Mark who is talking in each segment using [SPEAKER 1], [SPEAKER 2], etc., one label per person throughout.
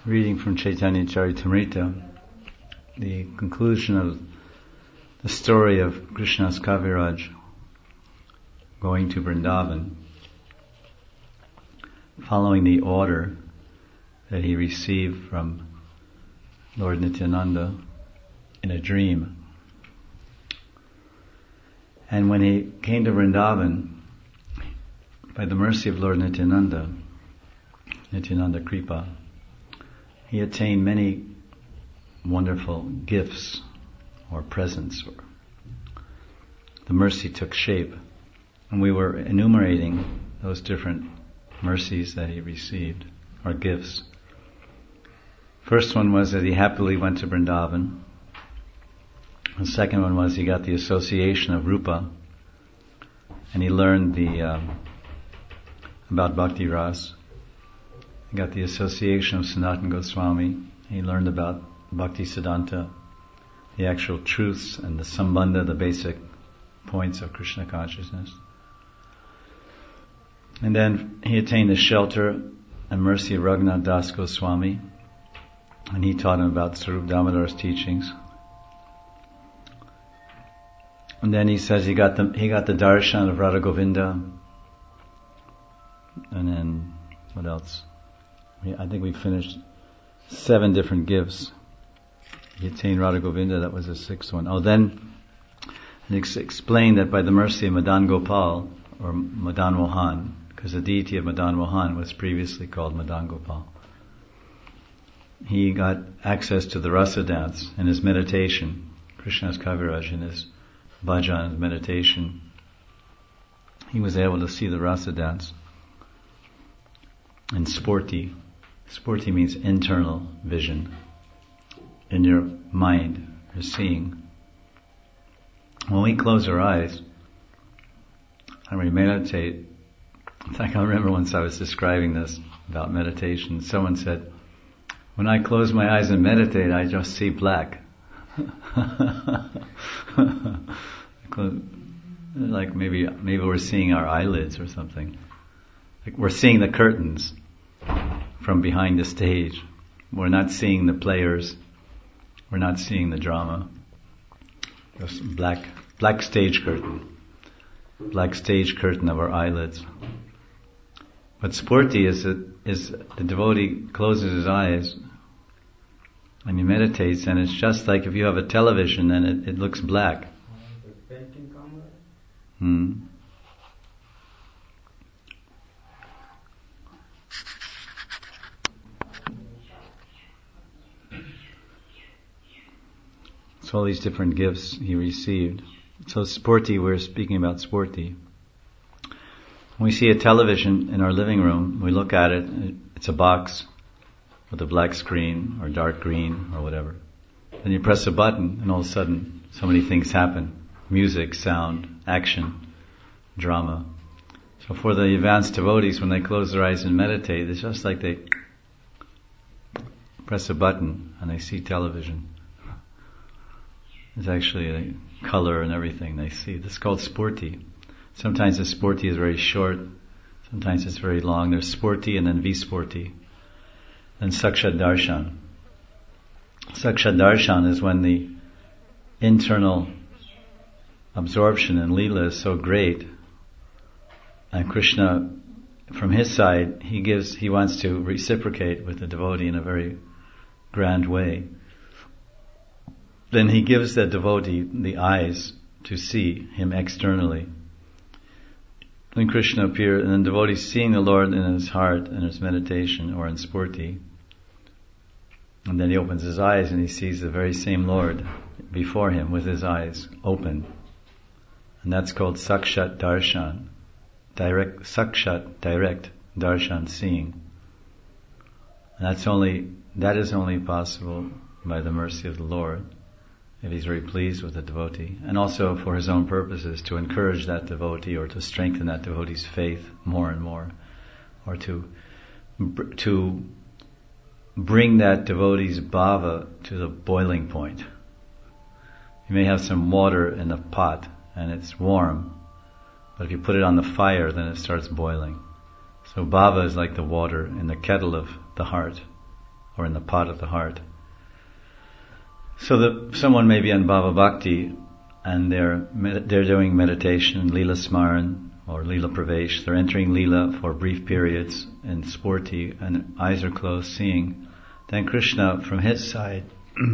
[SPEAKER 1] Reading from Chaitanya Charitamrita, the conclusion of the story of Krishna's Kaviraj going to Vrindavan, following the order that he received from Lord Nityananda in a dream. And when he came to Vrindavan, by the mercy of Lord Nityananda Kripa, he attained many wonderful gifts or presents. The mercy took shape, and we were enumerating those different mercies that he received, or gifts. First one was that he happily went to Vrindavan. The second one was he got the association of Rupa, and he learned about Bhakti Ras. He got the association of Sanatana Goswami. He learned about Bhakti Siddhanta, the actual truths and the Sambandha, the basic points of Krishna consciousness. And then he attained the shelter and mercy of Raghunath Das Goswami, and he taught him about Sarup Damodar's teachings. And then he says he got the darshan of Radha Govinda. And then what else? I think we finished 7 different gifts. He attained Radha Govinda, that was the 6th one. Oh, then he explained that by the mercy of Madan Gopal, or Madan Mohan, because the deity of Madan Mohan was previously called Madan Gopal, he got access to the rasa dance in his meditation, Krishna's Kaviraj, in his bhajan meditation. He was able to see the rasa dance. And sporti means internal vision. In your mind, you're seeing. When we close our eyes and we meditate, in fact, I remember once I was describing this about meditation, someone said, when I close my eyes and meditate, I just see black. Like maybe we're seeing our eyelids or something. Like we're seeing the curtains from behind the stage. We're not seeing the players. We're not seeing the drama. Just black stage curtain. Black stage curtain of our eyelids. But sporti is the devotee closes his eyes and he meditates, and it's just like if you have a television and it looks black. So all these different gifts he received. So sporti, we're speaking about sporti. When we see a television in our living room, we look at it, it's a box with a black screen or dark green or whatever. Then you press a button and all of a sudden so many things happen. Music, sound, action, drama. So for the advanced devotees, when they close their eyes and meditate, it's just like they press a button and they see television. It's actually a color and everything they see. This is called sporti. Sometimes the sporti is very short, sometimes it's very long. There's sporti and then visporti. Then sakshat darshan. Sakshat darshan is when the internal absorption in Leela is so great, and Krishna, from his side, he wants to reciprocate with the devotee in a very grand way. Then he gives the devotee the eyes to see him externally. When Krishna appears, and then the devotee seeing the Lord in his heart, in his meditation, or in sporti, and then he opens his eyes and he sees the very same Lord before him with his eyes open. And that's called sakshat darshan. Direct darshan, seeing. And that is only possible by the mercy of the Lord, if he's very pleased with the devotee, and also for his own purposes, to encourage that devotee or to strengthen that devotee's faith more and more, or to bring that devotee's bhava to the boiling point. You may have some water in a pot and it's warm, but if you put it on the fire, then it starts boiling. So bhava is like the water in the kettle of the heart, or in the pot of the heart. So someone may be on Bhava Bhakti and they're doing meditation, Leela Smaran or Leela Pravesh. They're entering Leela for brief periods in Sporti and eyes are closed, seeing. Then Krishna, from his side,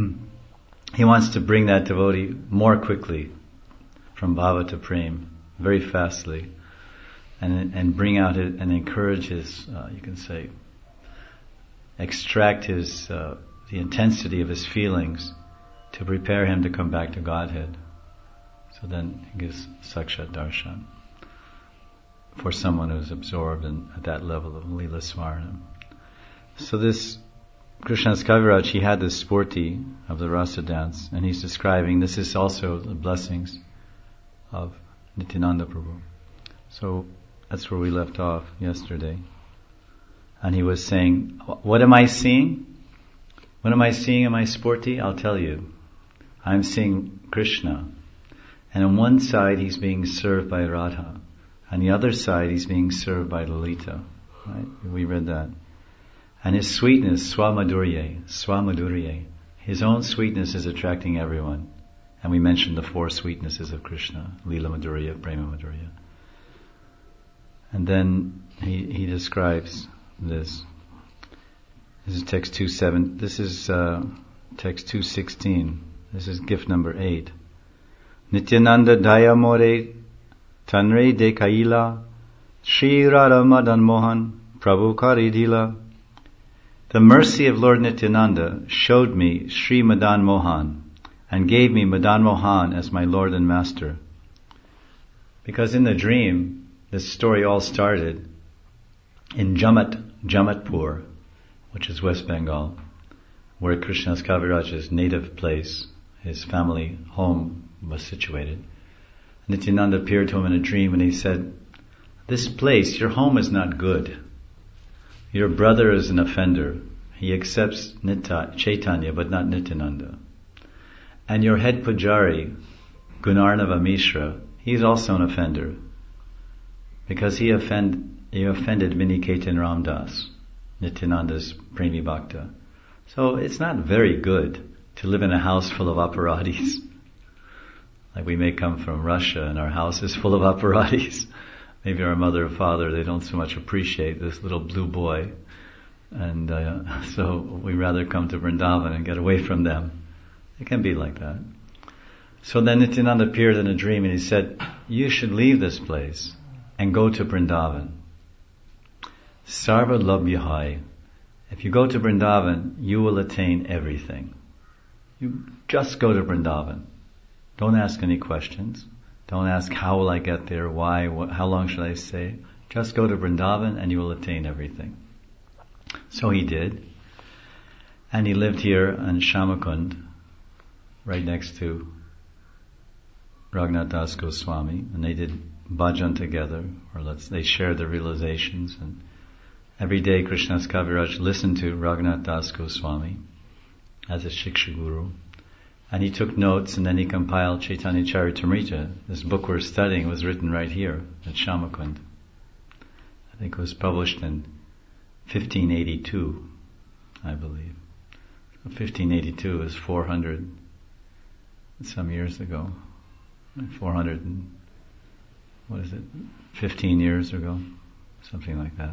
[SPEAKER 1] he wants to bring that devotee more quickly from Bhava to Prem, very fastly, and bring out it and encourage his, you can say, extract his the intensity of his feelings to prepare him to come back to Godhead. So then he gives Sakshat Darshan for someone who's absorbed at that level of Leela Smarana. So this Krishnadas Kaviraj, he had this Sporti of the Rasa dance, and he's describing, this is also the blessings of Nityananda Prabhu. So that's where we left off yesterday. And he was saying, what am I seeing? What am I seeing in my Sporti? I'll tell you. I'm seeing Krishna. And on one side he's being served by Radha. On the other side he's being served by Lalita. Right? We read that. And his sweetness, Swamadurye, his own sweetness is attracting everyone. And we mentioned the 4 sweetnesses of Krishna, Leela Madhurya, Prema Madhurya. And then he describes this. This is text 2:7. This is text 2:16. This is gift number 8. Nityananda Dayamore Tanre de Kaila Shri Radha Madan Mohan Prabhu Karidhila. The mercy of Lord Nityananda showed me Sri Madan Mohan and gave me Madan Mohan as my Lord and Master. Because in the dream, this story all started in Jamatpur, which is West Bengal, where Krishnadas Kaviraj's native place, his family home, was situated. Nityananda appeared to him in a dream and he said, this place, your home is not good. Your brother is an offender. He accepts Chaitanya but not Nityananda. And your head pujari, Gunarnava Mishra, he's also an offender. Because he offended Viniketan Ramdas, Nityananda's Premi Bhakta. So it's not very good to live in a house full of apparatis. Like we may come from Russia and our house is full of apparatis. Maybe our mother or father, they don't so much appreciate this little blue boy. And so we rather come to Vrindavan and get away from them. It can be like that. So then Nityananda appeared in a dream and he said, you should leave this place and go to Vrindavan. Sarva Labhyahai. If you go to Vrindavan, you will attain everything. You just go to Vrindavan. Don't ask any questions. Don't ask how will I get there, why, how long should I stay. Just go to Vrindavan and you will attain everything. So he did. And he lived here in Shamakund, right next to Raghunath Das Goswami, and they did bhajan together, they shared their realizations, and every day Krishnadas Kaviraj listened to Raghunath Das Goswami as a Shiksha Guru, and he took notes and then he compiled Chaitanya Charitamrita. This book we're studying was written right here at Shamakund. I think it was published in 1582, I believe. 1582 is 400 some years ago. 15 years ago, something like that.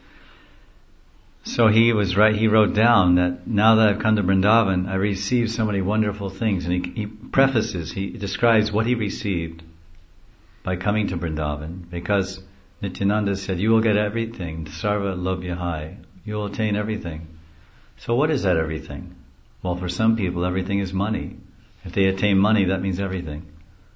[SPEAKER 1] So he was right, he wrote down that now that I've come to Vrindavan, I received so many wonderful things. And he prefaces, he describes what he received by coming to Vrindavan, because Nityananda said, you will get everything, sarva lobhyahai, you will attain everything. So what is that everything? Well, for some people, everything is money. If they attain money, that means everything.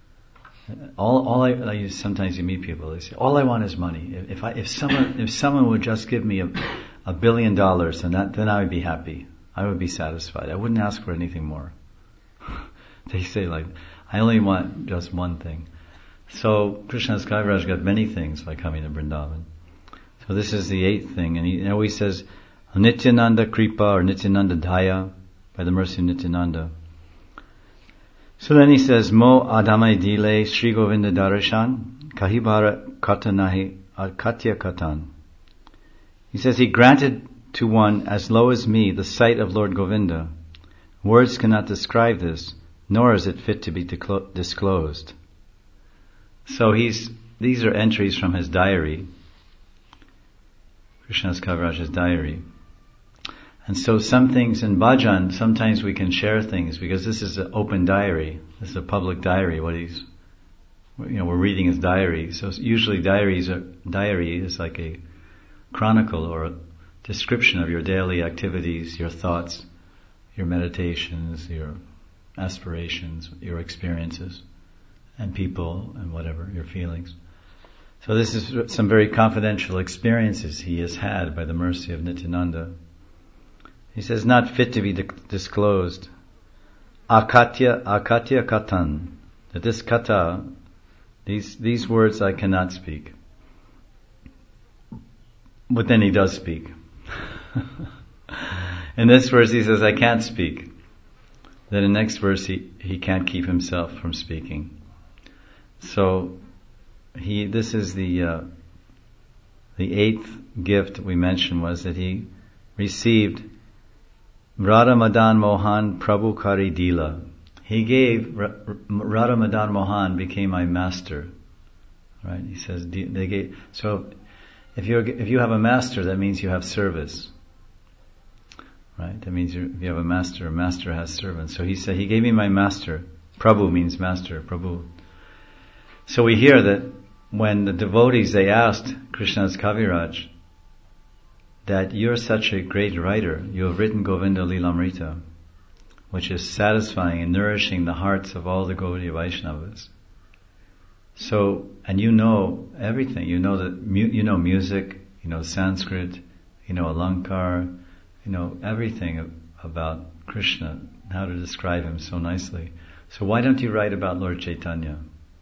[SPEAKER 1] Sometimes you meet people, they say, all I want is money. If someone would just give me $1 billion, then I would be happy. I would be satisfied. I wouldn't ask for anything more. They say I only want just one thing. So Krishnadas Kaviraj got many things by coming to Vrindavan. So this is the 8th thing, and he always says, Nityananda Kripa or Nityananda Daya, by the mercy of Nityananda. So then he says, Mo Adamai Dile Sri Govinda Darashan Kahibara Katanahi Katya Katan. He says he granted to one as low as me the sight of Lord Govinda. Words cannot describe this, nor is it fit to be disclosed. So these are entries from his diary, Krishnadas Kaviraj's diary. And so some things in bhajan, sometimes we can share things because this is an open diary. This is a public diary. We're reading his diary. So usually diary is like a chronicle or a description of your daily activities, your thoughts, your meditations, your aspirations, your experiences, and people, and whatever, your feelings. So this is some very confidential experiences he has had by the mercy of Nityananda. He says, not fit to be disclosed. Akatya katan. That this kata, these words I cannot speak. But then he does speak. In this verse he says, I can't speak. Then in the next verse he can't keep himself from speaking. So this is the eighth gift we mentioned was that he received Radha Madan Mohan Prabhu Kari Dila. He gave Radha Madan Mohan became my master. Right? He says they gave. So if you have a master, that means you have service. Right? That means if you have a master has servants. So he said he gave me my master. Prabhu means master. Prabhu. So we hear that when the devotees they asked Krishnadas Kaviraj that you're such a great writer, you have written Govinda Lilamrita, which is satisfying and nourishing the hearts of all the Gaudiya Vaishnavas. So, and you know everything. You know music, you know Sanskrit, you know Alankar, you know everything about Krishna, how to describe him so nicely. So why don't you write about Lord Chaitanya?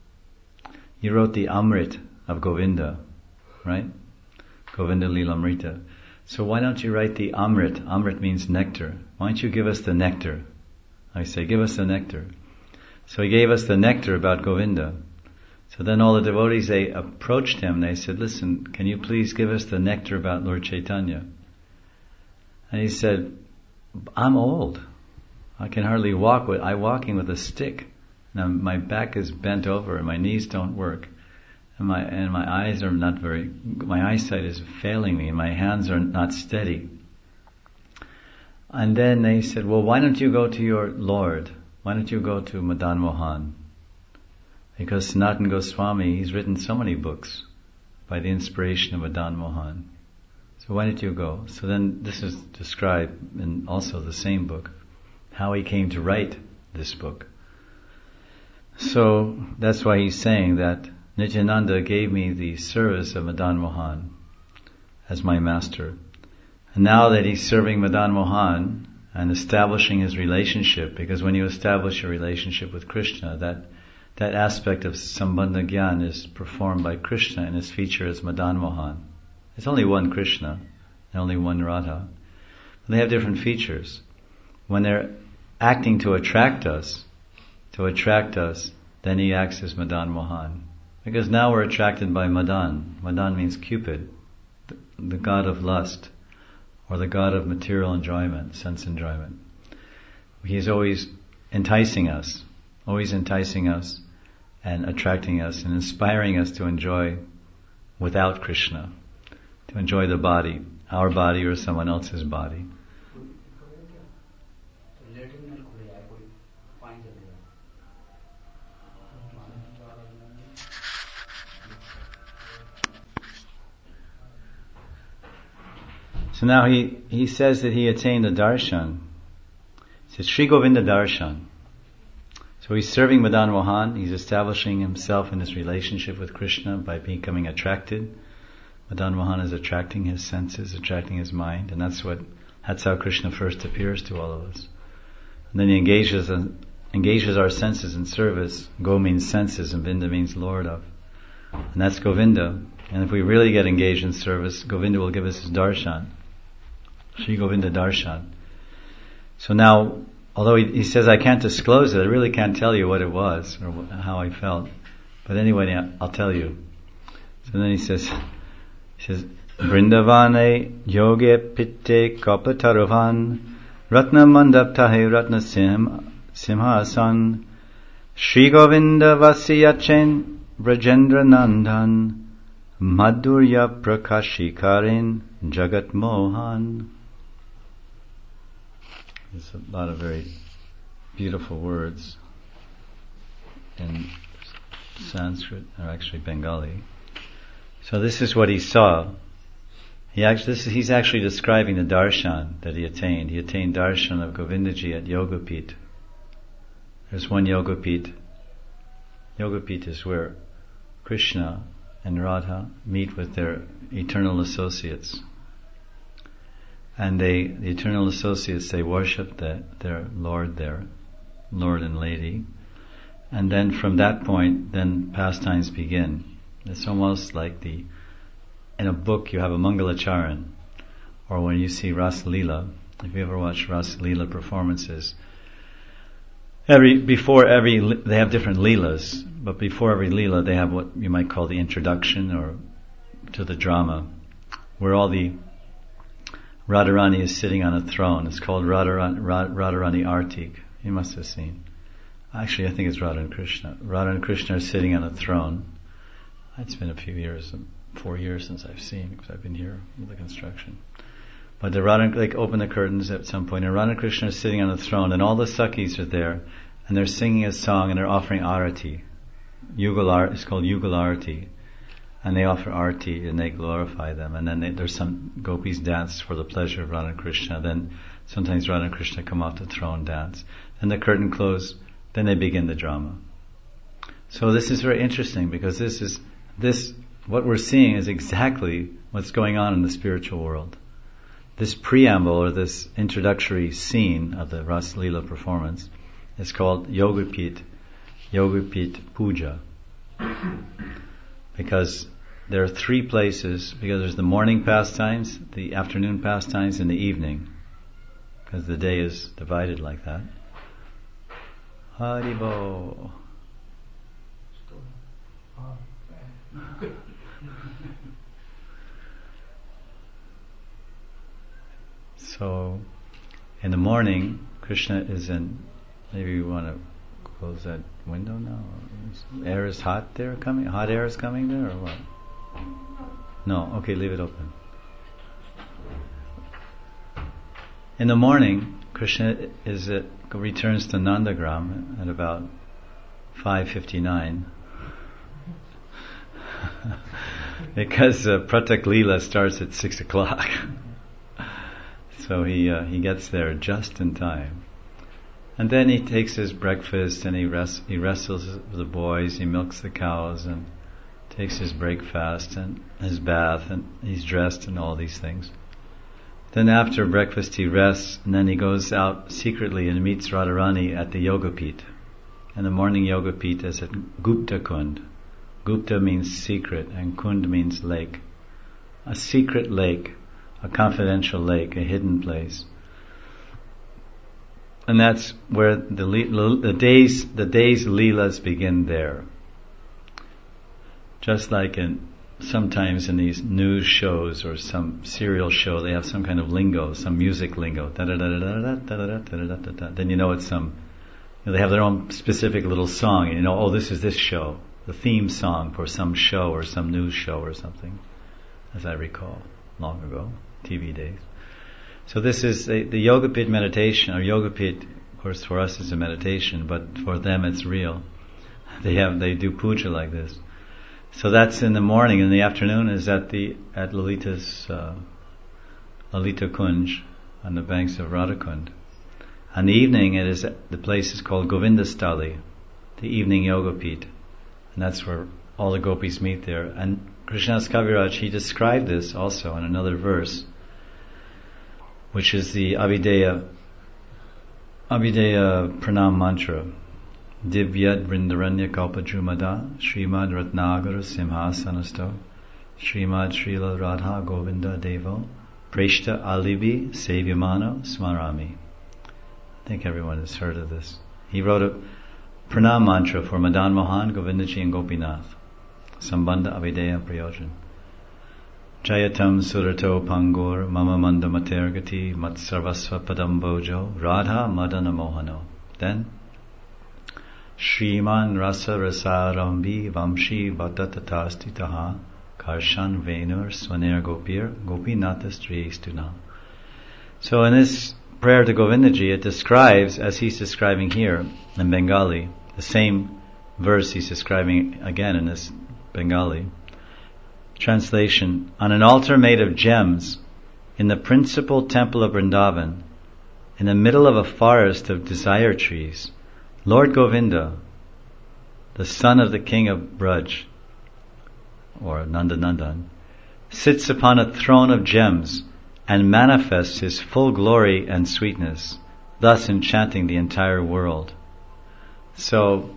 [SPEAKER 1] You wrote the Amrit of Govinda, right? Govinda Lilamrita. So why don't you write the Amrit? Amrit means nectar. Why don't you give us the nectar? I say, give us the nectar. So he gave us the nectar about Govinda. So then all the devotees, they approached him, they said, listen, can you please give us the nectar about Lord Chaitanya? And he said, I'm old. I can hardly walk. I'm walking with a stick. Now my back is bent over and my knees don't work. And my eyes are not my eyesight is failing me and my hands are not steady. And then they said, well, why don't you go to your Lord? Why don't you go to Madan Mohan? Because Sanatana Goswami, he's written so many books by the inspiration of Madan Mohan. So why don't you go? So then this is described in also the same book, how he came to write this book. So that's why he's saying that Nityananda gave me the service of Madan Mohan as my master. And now that he's serving Madan Mohan and establishing his relationship, because when you establish a relationship with Krishna, that aspect of Sambandha Gyan is performed by Krishna and his feature is Madan Mohan. There's only one Krishna and only one Radha. But they have different features. When they're acting to attract us, then he acts as Madan Mohan. Because now we're attracted by Madan. Madan means Cupid, the god of lust, or the god of material enjoyment, sense enjoyment. He's always enticing us and attracting us and inspiring us to enjoy without Krishna, to enjoy the body, our body or someone else's body. So now he says that he attained the darshan. He says Sri Govinda darshan. So he's serving Madan Mohan, he's establishing himself in his relationship with Krishna by becoming attracted. Madan Mohan is attracting his senses, attracting his mind, and that's how Krishna first appears to all of us. And then he engages our senses in service. Go means senses and Vinda means Lord of. And that's Govinda. And if we really get engaged in service, Govinda will give us his darshan. Sri Govinda darshan. So now, although he says I can't disclose it, I really can't tell you what it was or how I felt. But anyway, I'll tell you. So then he says, Vrindavane yoge pitte kapataruvan Ratna mandaptahe ratna simhasan Shri Govinda Vasiyachen Brajendra Nandan Madhurya Prakashikarin Jagat Mohan. There's a lot of very beautiful words in Sanskrit, or actually Bengali. So this is what he saw. He's actually describing the darshan that he attained. He attained darshan of Govindaji at Yogapit. There's one Yogapit. Yogapit is where Krishna and Radha meet with their eternal associates. And the eternal associates, they worship their Lord there, Lord and Lady. And then from that point, then pastimes begin. It's almost like in a book you have a Mangalacharan, or when you see Ras Leela, if you ever watch Ras Leela performances, they have different Leelas, but before every Leela they have what you might call the introduction or to the drama, where all the Radharani is sitting on a throne. It's called Radharani Artik. You must have seen. Actually, I think it's Radha and Krishna. Radha and Krishna are sitting on a throne. It's been a few years, 4 years since I've seen, because I've been here with the construction. But the Radha, open the curtains at some point, and Radha and Krishna are sitting on a throne, and all the Sakhis are there, and they're singing a song, and they're offering arati. It's called Yugal Arati. And they offer arti, and they glorify them. And then there's some gopis dance for the pleasure of Radha and Krishna. Then sometimes Radha and Krishna come off the throne, dance. Then the curtain closes, then they begin the drama. So this is very interesting, because what we're seeing is exactly what's going on in the spiritual world. This preamble, or this introductory scene of the Ras Leela performance, is called Yogapit Puja. Because there are 3 places, because there's the morning pastimes, the afternoon pastimes, and the evening. Because the day is divided like that. Haribo. So, in the morning, Krishna is in. Maybe you want to close that window now. Air is hot there coming. Hot air is coming there, or what? No. Okay, leave it open. In the morning, Krishna returns to Nandagram at about 5:59. Because Pratak Leela starts at 6 o'clock. So he gets there just in time. And then he takes his breakfast, and he wrestles with the boys, he milks the cows, and takes his breakfast and his bath, and he's dressed and all these things. Then after breakfast he rests, and then he goes out secretly and meets Radharani at the Yogapit. And the morning Yogapit is at Gupta Kund. Gupta means secret, and Kund means lake. A secret lake, a confidential lake, a hidden place. And that's where the day's leelas begin there. Just like sometimes in these news shows or some serial show, they have some kind of lingo, some music lingo. Then you know it's they have their own specific little song. You know, this is this show, the theme song for some show or some news show or something, as I recall, long ago, TV days. So this is the Yogapit meditation, or Yogapit, of course for us is a meditation, but for them it's real. They do puja like this. So that's in the morning. In the afternoon is at Lalita's Lalita Kunj on the banks of Radhakund. On the evening the place is called Govindastali, the evening Yogapit. And that's where all the gopis meet there. And Krishnadas Kaviraj, he described this also in another verse, which is the Abhideya Pranam Mantra. Divyad Vrindaranya Kalpajumada Srimad Ratnagara Simhasanasto Srimad Srila Radha Govinda Devo Preshta Alibi Sevyamano Smarami. I think everyone has heard of this. He wrote a Pranam Mantra for Madan Mohan, Govindaji and Gopinath. Sambandha Abhideya Prayojan. Jayatam surato pangur mama manda matergati mat sarvasva padam bojo radha madana mohano. Then Shriman rasa rasarambi vamshi vatatatastitaha karshan venur swaner gopir gopinata striyestuna. So in this prayer to Govindaji, it describes, as he's describing here in Bengali, the same verse he's describing again in this Bengali translation. On an altar made of gems in the principal temple of Vrindavan, in the middle of a forest of desire trees, Lord Govinda, the son of the king of Braj, or Nandanandan, sits upon a throne of gems and manifests his full glory and sweetness, thus enchanting the entire world. So,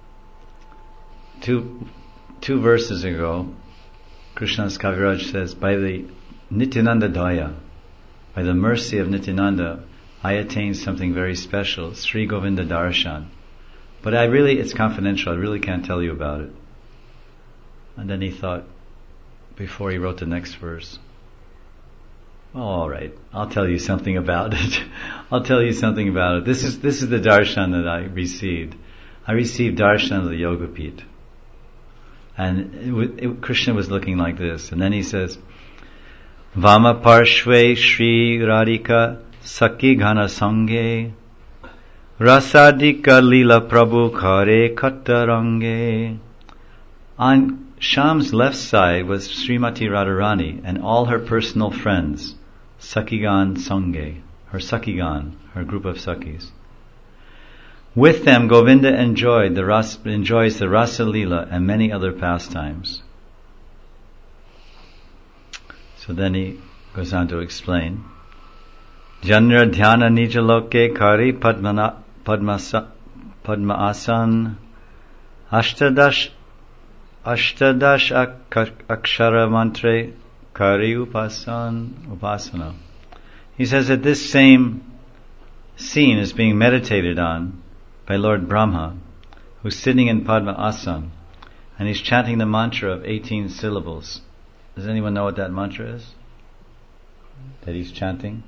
[SPEAKER 1] two verses ago, Krishna's Kaviraj says, by the Nityananda Daya, by the mercy of Nityananda, I attained something very special, Sri Govinda Darshan. But it's confidential, I really can't tell you about it. And then he thought, before he wrote the next verse, all right, I'll tell you something about it. I'll tell you something about it. This is the darshan that I received. I received darshan of the Yogapith. And Krishna was looking like this. And then he says, Vama parshve Shri Radhika Sakhi Ghana Sange Rasadika Lila Prabhu Khare Kattarange. On Sham's left side was Srimati Radharani and all her personal friends, Sakhigan Sange, her Sakhigan, her group of Sakhis. With them, Govinda enjoys the Rasa Lila and many other pastimes. So then he goes on to explain. Janra dhyana nijaloke kari padma asan ashtadash akshara mantre kari upasana. He says that this same scene is being meditated on by Lord Brahma, who's sitting in Padma Asana, and he's chanting the mantra of 18 syllables. Does anyone know what that mantra is? That he's chanting?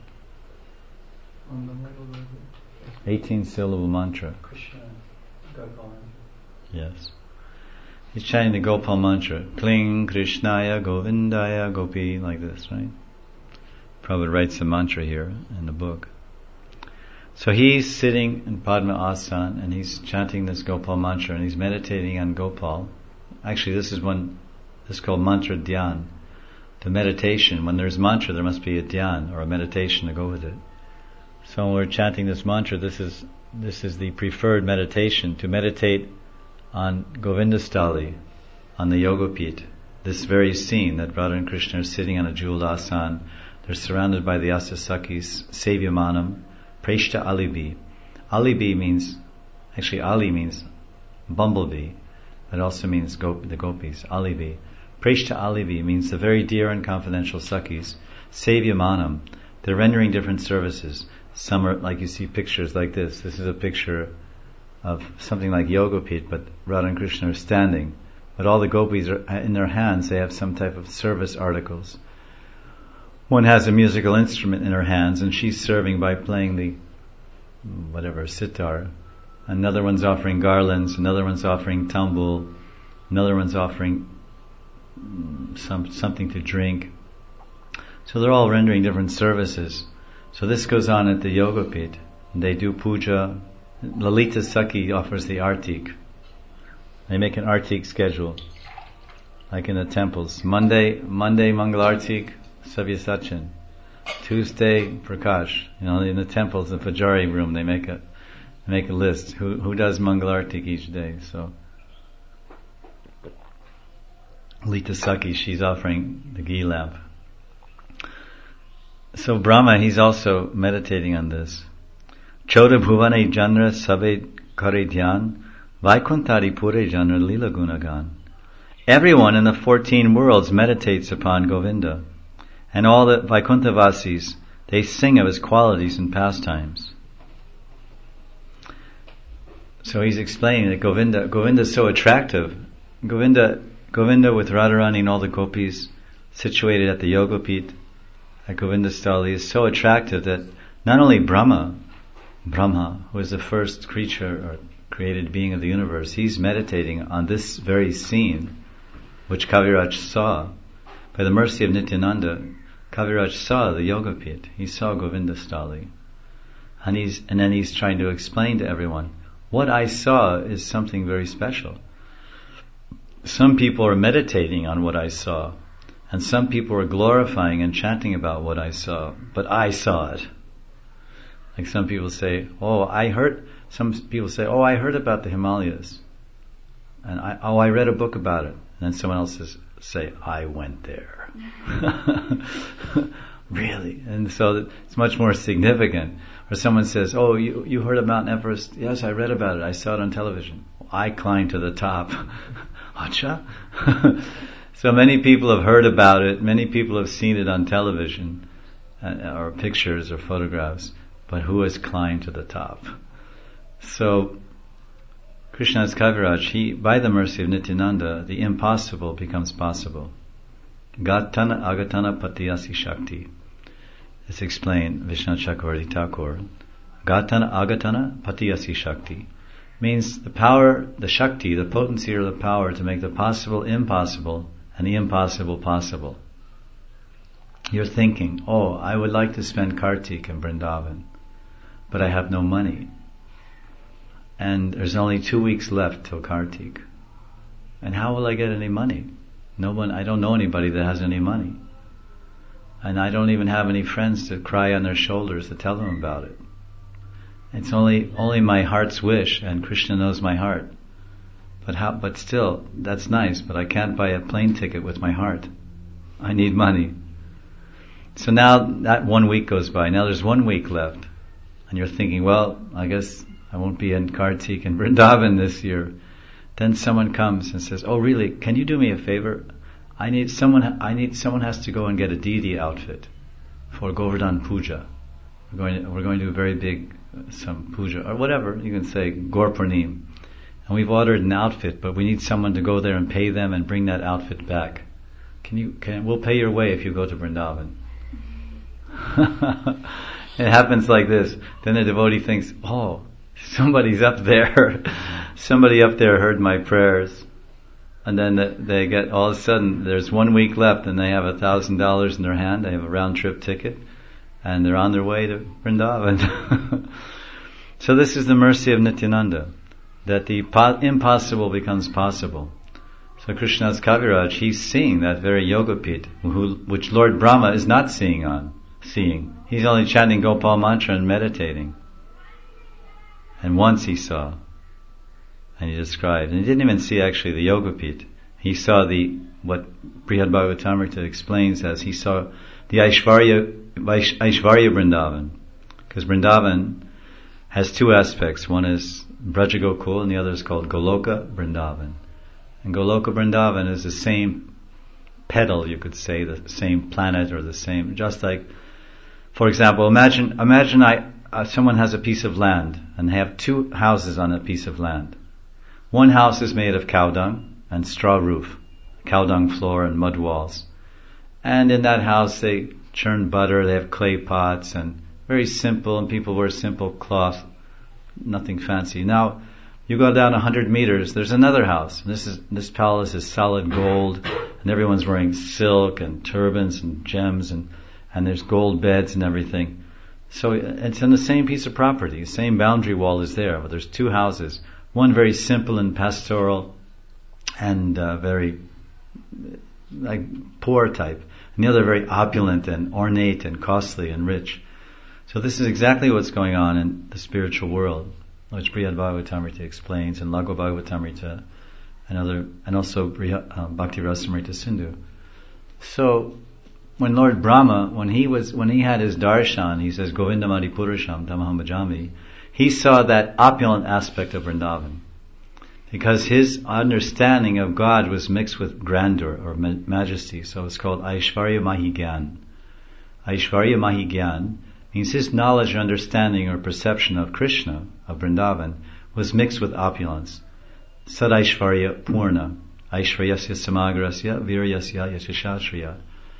[SPEAKER 1] 18 syllable mantra.
[SPEAKER 2] Krishna Gopal.
[SPEAKER 1] Yes. He's chanting the Gopal mantra. Kling Krishnaya Govindaya Gopi, like this, right? Prabhupada writes the mantra here in the book. So he's sitting in Padma Asana and he's chanting this Gopal mantra and he's meditating on Gopal. Actually, this is called mantra dhyan. The meditation, when there's mantra, there must be a dhyan or a meditation to go with it. So when we're chanting this mantra, this is the preferred meditation, to meditate on Govindastali, on the Yogapith. This very scene that Radha and Krishna are sitting on a jeweled asana. They're surrounded by the Asasakis, Sevyamanam, Preshta Alibi. Alibi means, actually Ali means bumblebee. It also means the gopis, Alibi. Preshta Alibi means the very dear and confidential Sakis. Sevyamanam. They're rendering different services. Some are, like you see pictures like this. This is a picture of something like Yogapith, but Radha and Krishna are standing. But all the gopis are in their hands, they have some type of service articles. One has a musical instrument in her hands and she's serving by playing the sitar. Another one's offering garlands, another one's offering tambul, another one's offering something to drink. So they're all rendering different services. So this goes on at the Yogapith. They do puja. Lalita Sakhi offers the artik. They make an artik schedule, like in the temples. Monday Mangal Artik, Savyasachin. Tuesday Prakash. In the temples, the Pujari room, they make a list who does Mangal Artik each day. So Lalita Sakhi, she's offering the ghee lamp. So Brahma, he's also meditating on this. Choda bhuvane janra sabe kare dhyan, vaikuntari pure janra lila gunagan. Everyone in the 14 worlds meditates upon Govinda, and all the Vaikuntavasis, they sing of his qualities and pastimes. So he's explaining that Govinda is so attractive. Govinda with Radharani and all the gopis, situated at the Yogapith at Govindasthali, is so attractive that not only Brahma, who is the first creature or created being of the universe, he's meditating on this very scene which Kaviraj saw. By the mercy of Nityananda, Kaviraj saw the Yogapith. He saw Govindasthali. And then he's trying to explain to everyone, what I saw is something very special. Some people are meditating on what I saw, and some people are glorifying and chanting about what I saw, but I saw it. Like some people say, I heard about the Himalayas, and I read a book about it. And then someone else say, I went there. Really? And so it's much more significant. Or someone says, you heard about Mount Everest? Yes, I read about it. I saw it on television. I climbed to the top. Acha? So many people have heard about it. Many people have seen it on television, or pictures or photographs. But who has climbed to the top? So Krishna's Kaviraj, by the mercy of Nityananda, the impossible becomes possible. Gatana agatana patiyasi shakti. It's explained, Vishnu Chakravarti Thakur. Gatana agatana patiyasi shakti means the power, the shakti, the potency or the power to make the possible impossible and the impossible possible. You're thinking, I would like to spend Kartik in Vrindavan, but I have no money. And there's only 2 weeks left till Kartik. And how will I get any money? I don't know anybody that has any money. And I don't even have any friends to cry on their shoulders to tell them about it. It's only my heart's wish, and Krishna knows my heart. But still, that's nice, but I can't buy a plane ticket with my heart. I need money. So now that 1 week goes by. Now there's 1 week left. And you're thinking, I guess I won't be in Kartik and Vrindavan this year. Then someone comes and says, really, can you do me a favor? Someone has to go and get a deity outfit for Govardhan Puja. We're going to do a very big, some puja, or whatever, you can say, Gaur Purnim. And we've ordered an outfit, but we need someone to go there and pay them and bring that outfit back. We'll pay your way if you go to Vrindavan. It happens like this. Then the devotee thinks, somebody's up there. Somebody up there heard my prayers. And then they get, all of a sudden, there's 1 week left and they have $1,000 in their hand. They have a round trip ticket and they're on their way to Vrindavan. So this is the mercy of Nityananda, that the impossible becomes possible. So Krishna's Kaviraj, he's seeing that very Yogapith, which Lord Brahma is not seeing. He's only chanting Gopal mantra and meditating. And once he saw, and he described, and he didn't even see actually the Yogapith. He saw what Brihad Bhagavatamrita explains as he saw the Aishvarya Vrindavan. Because Vrindavan has 2 aspects. One is Braja Gokul and the other is called Goloka Vrindavan. And Goloka Vrindavan is the same petal, you could say, the same planet or the same, just like, for example, imagine someone has a piece of land and they have 2 houses on a piece of land. One house is made of cow dung and straw roof, cow dung floor and mud walls. And in that house they churn butter, they have clay pots and very simple, and people wear simple cloth, nothing fancy. Now, you go down 100 meters, there's another house. This palace is solid gold, and everyone's wearing silk and turbans and gems, and there's gold beds and everything. So it's on the same piece of property, the same boundary wall is there, but there's 2 houses. One very simple and pastoral and very poor type, and the other very opulent and ornate and costly and rich. So this is exactly what's going on in the spiritual world, which Brihad Bhagavatamrita explains, and Laghu Bhagavatamrita, and also Bhakti Rasamrita Sindhu. So when Lord Brahma, when he had his darshan, he says Govindam Adi Purusham Tamaham Bhajami, he saw that opulent aspect of Vrindavan, because his understanding of God was mixed with grandeur or majesty. So it's called Aishvarya Mahigyan. Aishvarya Mahigyan means his knowledge or understanding or perception of Krishna, of Vrindavan, was mixed with opulence. Sadaishvarya Purna. Aishvaryasya Samagrasya Viryasya Yashashatriya.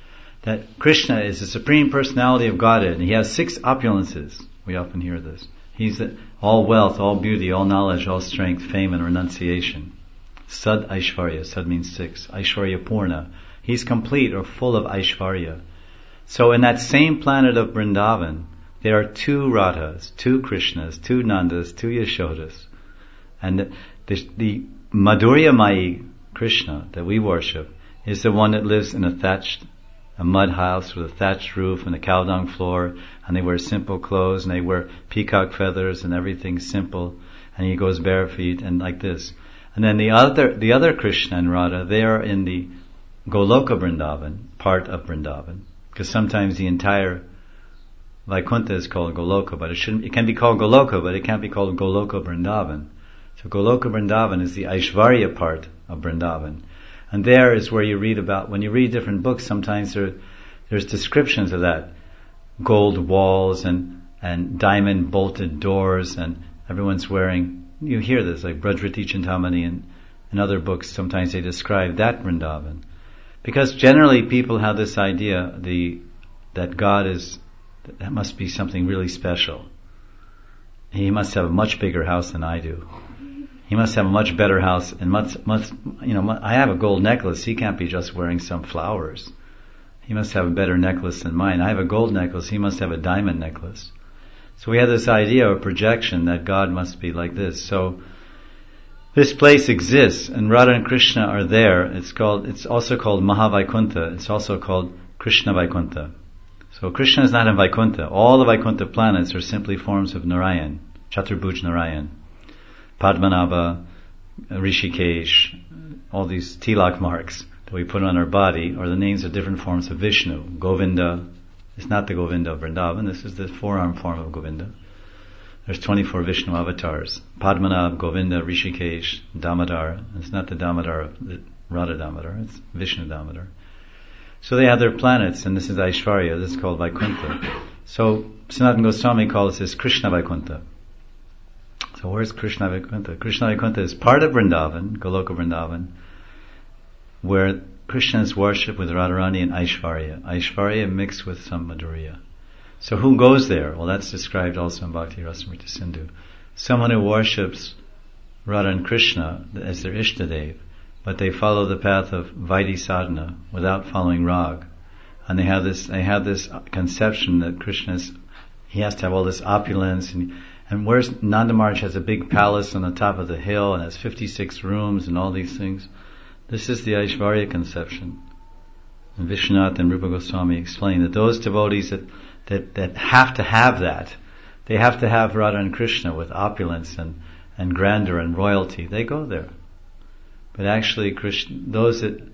[SPEAKER 1] that Krishna is the Supreme Personality of Godhead, and He has 6 opulences. We often hear this. He's all wealth, all beauty, all knowledge, all strength, fame, and renunciation. Sad Aishvarya. Sad means 6. Aishvarya Purna. He's complete or full of Aishvarya. So in that same planet of Vrindavan, there are 2 Radhas, 2 Krishnas, 2 Nandas, 2 Yashodas. And the Madhurya Mai Krishna that we worship is the one that lives in a mud house with a thatched roof and a cow dung floor, and they wear simple clothes, and they wear peacock feathers, and everything's simple, and he goes bare feet, and like this. And then the other Krishna and Radha, they are in the Goloka Vrindavan, part of Vrindavan, because sometimes the entire Vaikuntha is called Goloka, but it can be called Goloka, but it can't be called Goloka Vrindavan. So Goloka Vrindavan is the Aishvarya part of Vrindavan. And there is where you read about, when you read different books, sometimes there's descriptions of that. Gold walls and diamond bolted doors, and everyone's wearing, you hear this, like Brajriti Chintamani and other books, sometimes they describe that Vrindavan. Because generally people have this idea, that God that must be something really special. He must have a much bigger house than I do. He must have a much better house, and I have a gold necklace. He can't be just wearing some flowers. He must have a better necklace than mine. I have a gold necklace. He must have a diamond necklace. So we have this idea or projection that God must be like this. So this place exists, and Radha and Krishna are there. It's also called Mahavaikuntha. It's also called Krishna Vaikuntha. So Krishna is not in Vaikuntha. All the Vaikuntha planets are simply forms of Narayan, Chaturbhuj Narayan. Padmanabha, Rishikesh, all these tilak marks that we put on our body are the names of different forms of Vishnu. Govinda is not the Govinda of Vrindavan, this is the forearm form of Govinda. There's 24 Vishnu avatars. Padmanabha, Govinda, Rishikesh, Damodar. It's not the Damodar of the Radha Damodar, it's Vishnu Damodar. So they have their planets, and this is Aishvarya, this is called Vaikuntha. So Sanatana Goswami calls this Krishna Vaikuntha. So where's Krishna Vaikuntha? Krishna Vaikuntha is part of Vrindavan, Goloka Vrindavan, where Krishna is worshipped with Radharani and Aishvarya. Aishvarya mixed with some Madhurya. So who goes there? Well, that's described also in Bhakti Rasamrita Sindhu. Someone who worships Radha and Krishna as their Ishtadev, but they follow the path of Vaidhi sadhana without following rag. And they have this conception that he has to have all this opulence, and where's Nanda Maharaj has a big palace on the top of the hill and has 56 rooms and all these things. This is the Aishvarya conception. And Vishwanath and Rupa Goswami explain that those devotees that have to have that, they have to have Radha and Krishna with opulence and grandeur and royalty. They go there. But actually the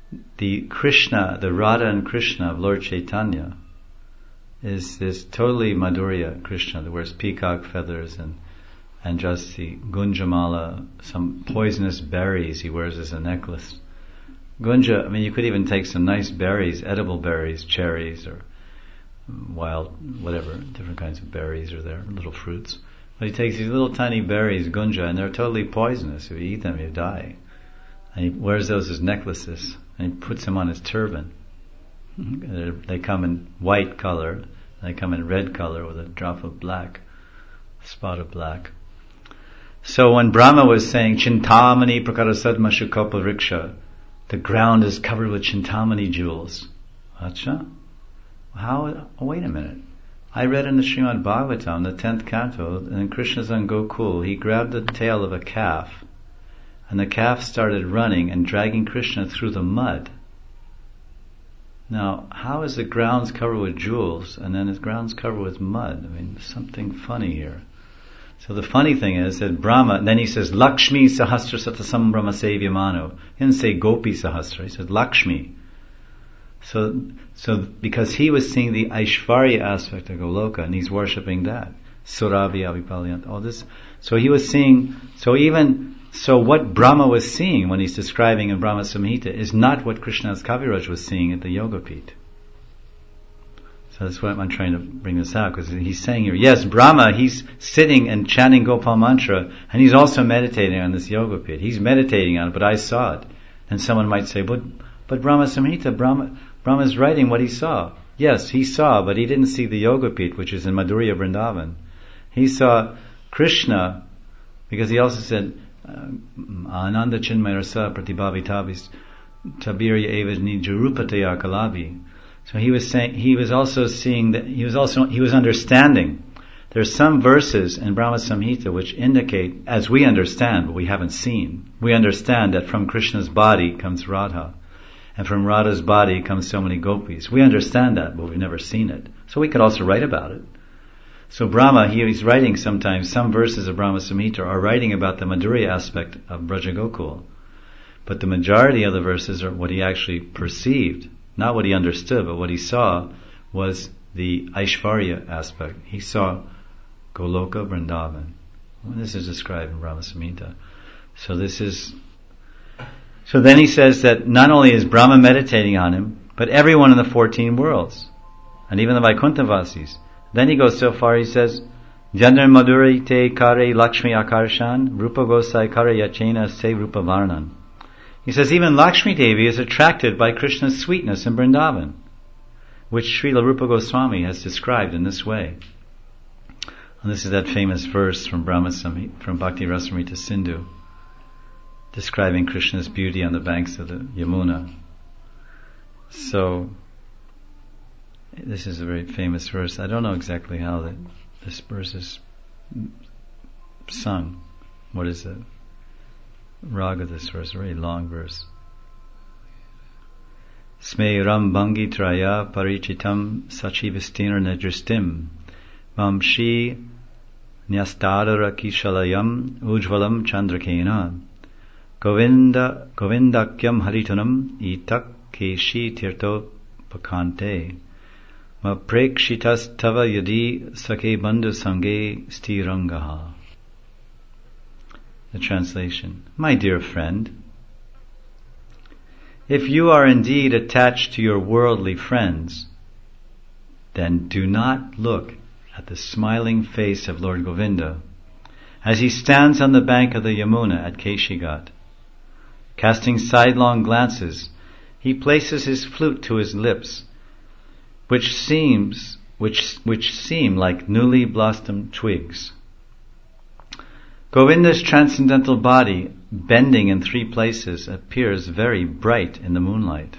[SPEAKER 1] Radha and Krishna of Lord Chaitanya is this totally Madhurya Krishna that wears peacock feathers and just the Gunjamala, some poisonous berries he wears as a necklace. Gunja, you could even take some nice berries, edible berries, cherries or wild, whatever, different kinds of berries are there, little fruits. But he takes these little tiny berries, Gunja, and they're totally poisonous. If you eat them, you die. And he wears those as necklaces, and he puts them on his turban. They come in white color, they come in red color with a drop of black, a spot of black. So when Brahma was saying, Chintamani prakarasadma shukopa vriksha, the ground is covered with Chintamani jewels. Acha? How? Oh, wait a minute. I read in the Srimad Bhagavatam, the 10th canto, in Krishna's on Gokul, he grabbed the tail of a calf, and the calf started running and dragging Krishna through the mud. Now, how is the grounds covered with jewels and then the grounds covered with mud? There's something funny here. So the funny thing is that Brahma, and then he says, Lakshmi Sahasra Satasam Brahma Sevyamano. He didn't say Gopi Sahasra, he said Lakshmi. So because he was seeing the Aishvarya aspect of Goloka, and he's worshipping that. Surabhi Avipalyant, all this. So he was seeing, so what Brahma was seeing when he's describing in Brahma Samhita is not what Krishnadas Kaviraj was seeing at the Yogapeeth. So that's why I'm trying to bring this out, because he's saying here, yes, Brahma, he's sitting and chanting Gopal Mantra, and he's also meditating on this Yogapeeth. He's meditating on it, but I saw it. And someone might say, but Brahma Samhita, Brahma is writing what he saw. Yes, he saw, but he didn't see the Yogapith, which is in Madhurya Vrindavan. He saw Krishna, because he also said, Ananda Chinmay Rasa Pratibhavitabhis Tabirya Eva Nijurupataya Kalavi. So he was saying, he was also seeing that, he was understanding. There's some verses in Brahma Samhita which indicate, as we understand, but we haven't seen. We understand that from Krishna's body comes Radha, and from Radha's body comes so many gopis. We understand that, but we've never seen it. So we could also write about it. So Brahma, he's writing sometimes, some verses of Brahma Samhita are writing about the Madhurya aspect of Braja Gokul. But the majority of the verses are what he actually perceived, not what he understood, but what he saw was the Aishvarya aspect. He saw Goloka Vrindavan. This is described in Brahma Samhita. So then he says that not only is Brahma meditating on him, but everyone in the 14 worlds, and even the Vaikuntavasis. Then he goes so far, he says, Jandran Madhuri te kare Lakshmi akarshan, Rupa gosai kare yachena se Rupa varnan. He says even Lakshmi Devi is attracted by Krishna's sweetness in Vrindavan, which Srila Rupa Goswami has described in this way. And this is that famous verse from from Bhakti Rasamrita Sindhu, describing Krishna's beauty on the banks of the Yamuna. So, this is a very famous verse. I don't know exactly how this verse is sung. What is the rag of this verse? A very long verse. Sme ram bangi traya parichitam sachivistina nedristim mamshi nyastadara kishalayam ujvalam chandrakena govindakyam haritanam itak keshi tirto pakante ma prekshitas tava yadi sake bandhu sange stirangaha. The translation. My dear friend, if you are indeed attached to your worldly friends, then do not look at the smiling face of Lord Govinda as he stands on the bank of the Yamuna at Keshigat. Casting sidelong glances, he places his flute to his lips, which seem like newly blossomed twigs. Govinda's transcendental body, bending in 3 places, appears very bright in the moonlight.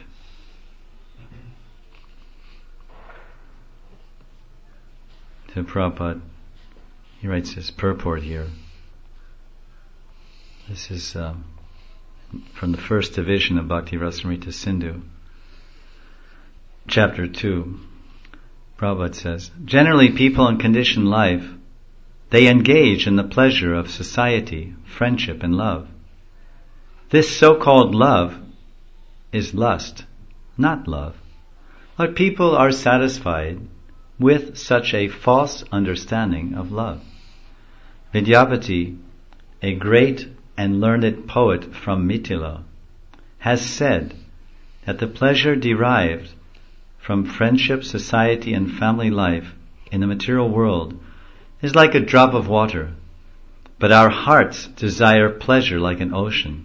[SPEAKER 1] So Prabhupada, he writes his purport here. This is from the first division of Bhakti Rasamrita Sindhu, chapter 2. Prabhupada says, generally people in conditioned life, they engage in the pleasure of society, friendship, and love. This so-called love is lust, not love. But people are satisfied with such a false understanding of love. Vidyapati, a great and learned poet from Mithila, has said that the pleasure derived from friendship, society, and family life in the material world is like a drop of water, but our hearts desire pleasure like an ocean.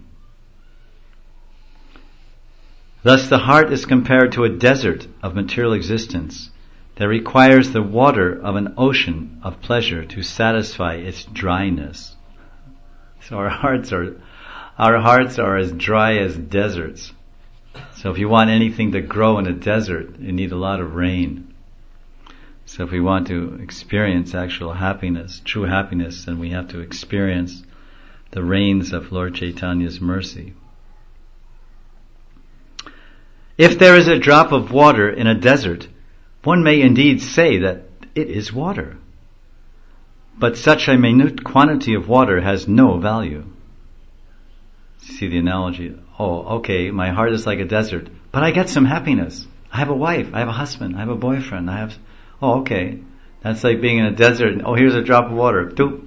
[SPEAKER 1] Thus the heart is compared to a desert of material existence that requires the water of an ocean of pleasure to satisfy its dryness. So our hearts are as dry as deserts. So if you want anything to grow in a desert, you need a lot of rain. So if we want to experience actual happiness, true happiness, then we have to experience the rains of Lord Chaitanya's mercy. If there is a drop of water in a desert, one may indeed say that it is water. But such a minute quantity of water has no value. See the analogy? Oh, okay, my heart is like a desert, but I get some happiness. I have a wife, I have a husband, I have a boyfriend, oh, okay. That's like being in a desert. Oh, here's a drop of water. Doop.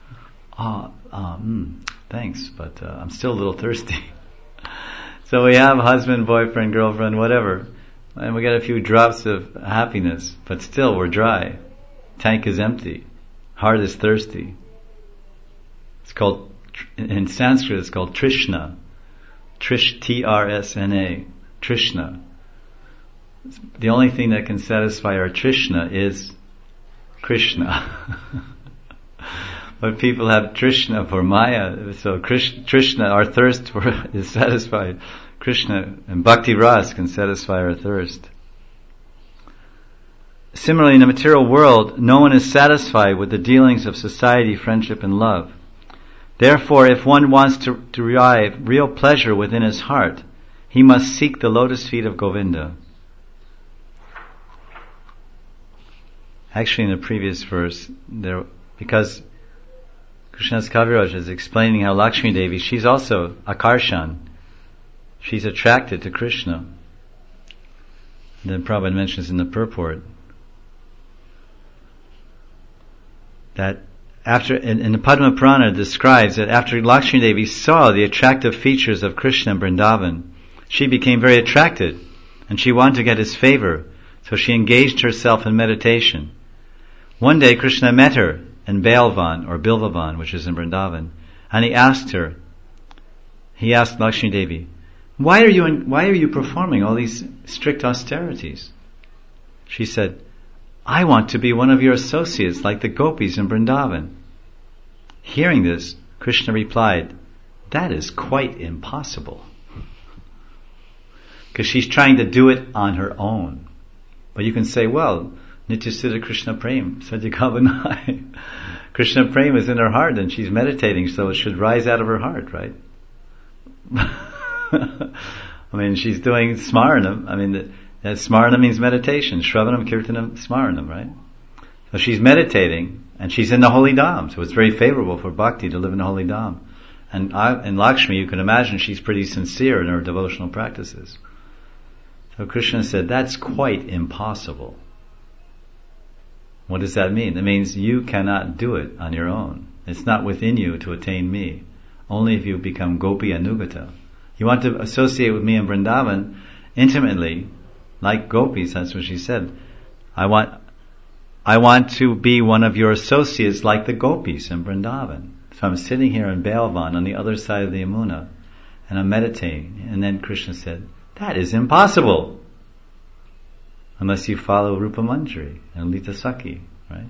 [SPEAKER 1] Thanks, but I'm still a little thirsty. So we have a husband, boyfriend, girlfriend, whatever. And we get a few drops of happiness, but still we're dry. Tank is empty. Heart is thirsty. It's called, in Sanskrit, it's called Trishna. Trsna. Trishna. the only thing that can satisfy our Trishna is Krishna. But people have Trishna for Maya, so Trishna, our thirst is satisfied. Krishna and Bhakti Ras can satisfy our thirst. Similarly, in the material world, no one is satisfied with the dealings of society, friendship, and love. Therefore, if one wants to derive real pleasure within his heart, he must seek the lotus feet of Govinda. Actually, in the previous verse, because Krishnadas Kaviraj is explaining how Lakshmi Devi, she's also akarshan. She's attracted to Krishna. And then Prabhupada mentions in the purport that after, in the Padma Purana describes that after Lakshmi Devi saw the attractive features of Krishna in Vrindavan, she became very attracted and she wanted to get his favor, so she engaged herself in meditation. One day Krishna met her in Bailvan or Bilvavan, which is in Vrindavan, and he asked Lakshmi Devi, why are you performing all these strict austerities? She said, I want to be one of your associates like the gopis in Vrindavan. Hearing this, Krishna replied, that is quite impossible. Because she's trying to do it on her own. But you can say, well, Nityasiddha Krishna Prem, Satyakavanai. Krishna Prem is in her heart and she's meditating, so it should rise out of her heart, right? I mean, she's doing smaranam. I mean, smarana means meditation. Shravanam, Kirtanam, smaranam, right? So she's meditating and she's in the holy dham. So it's very favorable for bhakti to live in the holy dham. And in Lakshmi, you can imagine she's pretty sincere in her devotional practices. So Krishna said, that's quite impossible. What does that mean? It means you cannot do it on your own. It's not within you to attain me. Only if you become Gopi Anugata. You want to associate with me in Vrindavan intimately, like gopis, that's what she said. I want to be one of your associates like the gopis in Vrindavan. So I'm sitting here in Bailvan on the other side of the Yamuna, and I'm meditating. And then Krishna said, that is impossible. Unless you follow Rupa Manjari and Lita Sakhi, right?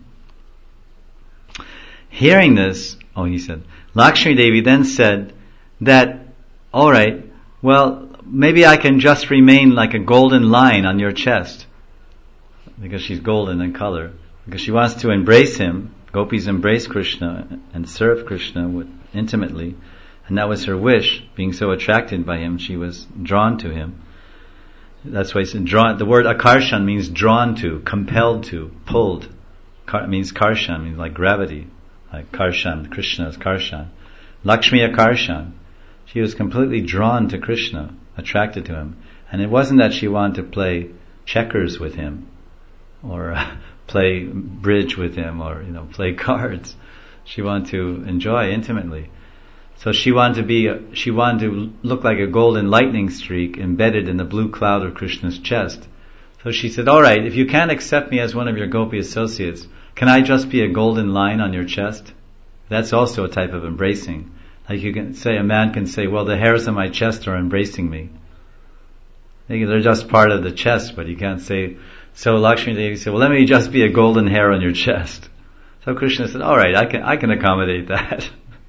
[SPEAKER 1] Hearing this, he said, Lakshmi Devi then said that, alright, well, maybe I can just remain like a golden line on your chest. Because she's golden in color. Because she wants to embrace him. Gopis embrace Krishna and serve Krishna intimately. And that was her wish. Being so attracted by him, she was drawn to him. That's why he said drawn. The word akarshan means drawn to, compelled to, pulled. Means karshan, means like gravity. Like karshan, Krishna's karshan. Lakshmi akarshan. She was completely drawn to Krishna, attracted to him. And it wasn't that she wanted to play checkers with him, or play bridge with him, or play cards. She wanted to enjoy intimately. So she wanted to look like a golden lightning streak embedded in the blue cloud of Krishna's chest. So she said, alright, if you can't accept me as one of your gopi associates, can I just be a golden line on your chest? That's also a type of embracing. Like you can say, a man can say, well, the hairs on my chest are embracing me. They're just part of the chest, but you can't say, so Lakshmi Devi said, well, let me just be a golden hair on your chest. So Krishna said, alright, I can accommodate that.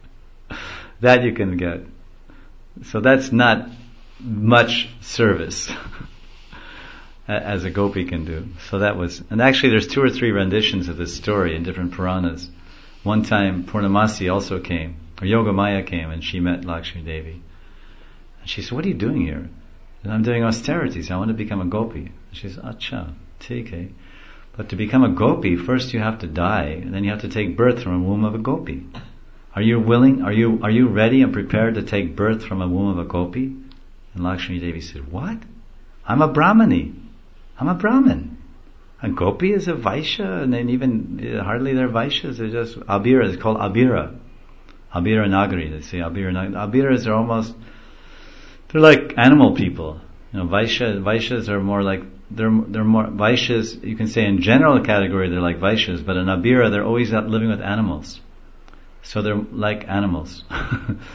[SPEAKER 1] That you can get. So that's not much service as a gopi can do. So that was, and actually there's 2 or 3 renditions of this story in different Puranas. One time Purnamasi also came, or Yogamaya came, and she met Lakshmi Devi. And she said, what are you doing here? And I'm doing austerities. I want to become a gopi. And she says, acha, theek hai. But to become a gopi, first you have to die, and then you have to take birth from a womb of a gopi. Are you willing? Are you ready and prepared to take birth from a womb of a gopi? And Lakshmi Devi said, what? I'm a Brahmani. I'm a Brahmin. A gopi is a Vaishya, and then even hardly they're Vaishyas. They're just Abira. It's called Abira. Abira Nagari. They say Abira Nagari. Abiras are they're like animal people. Vaishyas are more like they're more Vaishyas. You can say in general category they're like Vaishyas, but in Abira they're always out living with animals. So they're like animals.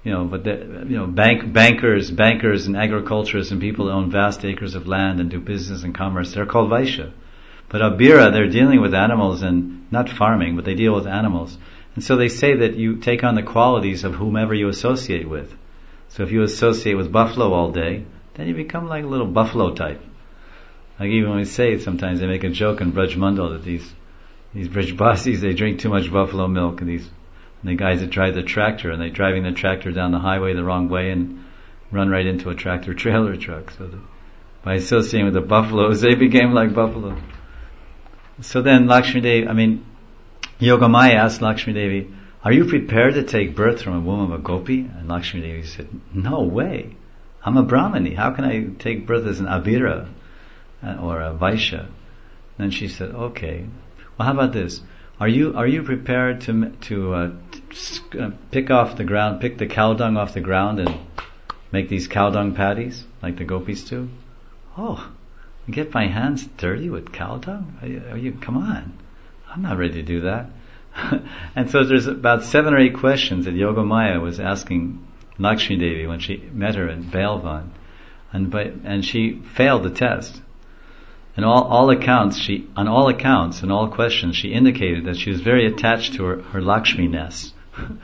[SPEAKER 1] but bankers and agriculturists and people that own vast acres of land and do business and commerce, they're called Vaishya. But Abhira, they're dealing with animals and not farming, but they deal with animals. And so they say that you take on the qualities of whomever you associate with. So if you associate with buffalo all day, then you become like a little buffalo type. Like even when we say it, sometimes they make a joke in Braj Mandal that these Brajbasis, they drink too much buffalo milk, and the guys that drive the tractor, and they're driving the tractor down the highway the wrong way and run right into a tractor trailer truck. So by associating with the buffaloes, they became like buffalo. So then Lakshmi Devi, Yogamaya asked Lakshmi Devi, are you prepared to take birth from a womb of a gopi? And Lakshmi Devi said, no way. I'm a Brahmani. How can I take birth as an Abhira or a Vaishya? Then she said, okay. Well, how about this? Are you prepared to pick the cow dung off the ground and make these cow dung patties like the gopis do? Oh, get my hands dirty with cow dung? Are you? Come on. I'm not ready to do that. And so there's about 7 or 8 questions that Yogamaya was asking Lakshmi Devi when she met her in Bailvan, and she failed the test. And all accounts, and all questions, she indicated that she was very attached to her Lakshmi-ness,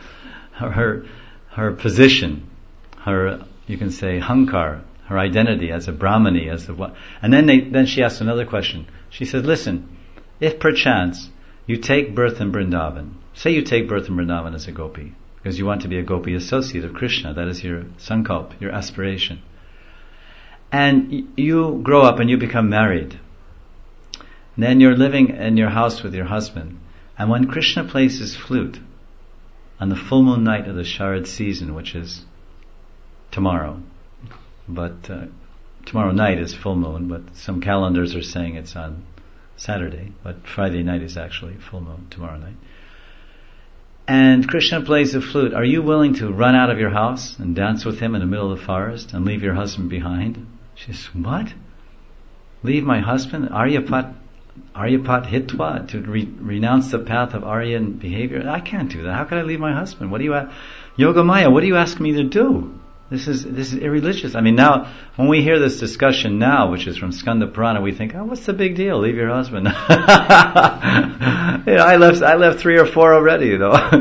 [SPEAKER 1] her position, her, you can say, hankar, her identity as a Brahmani, and then she asked another question. She said, listen, if perchance you take birth in Vrindavan, say you take birth in Vrindavan as a gopi, because you want to be a gopi associate of Krishna, that is your sankalp, your aspiration. And you grow up and you become married. And then you're living in your house with your husband. And when Krishna plays his flute on the full moon night of the Sharad season, which is tomorrow, but tomorrow night is full moon, but some calendars are saying it's on Saturday, but Friday night is actually full moon, tomorrow night. And Krishna plays the flute. Are you willing to run out of your house and dance with him in the middle of the forest and leave your husband behind? She says, what? Leave my husband? Aryapat hitva, to renounce the path of Aryan behavior? I can't do that. How can I leave my husband? Yogamaya, what do you ask me to do? This is irreligious. Now, when we hear this discussion now, which is from Skanda Purana, we think, what's the big deal? Leave your husband. I left 3 or 4 already,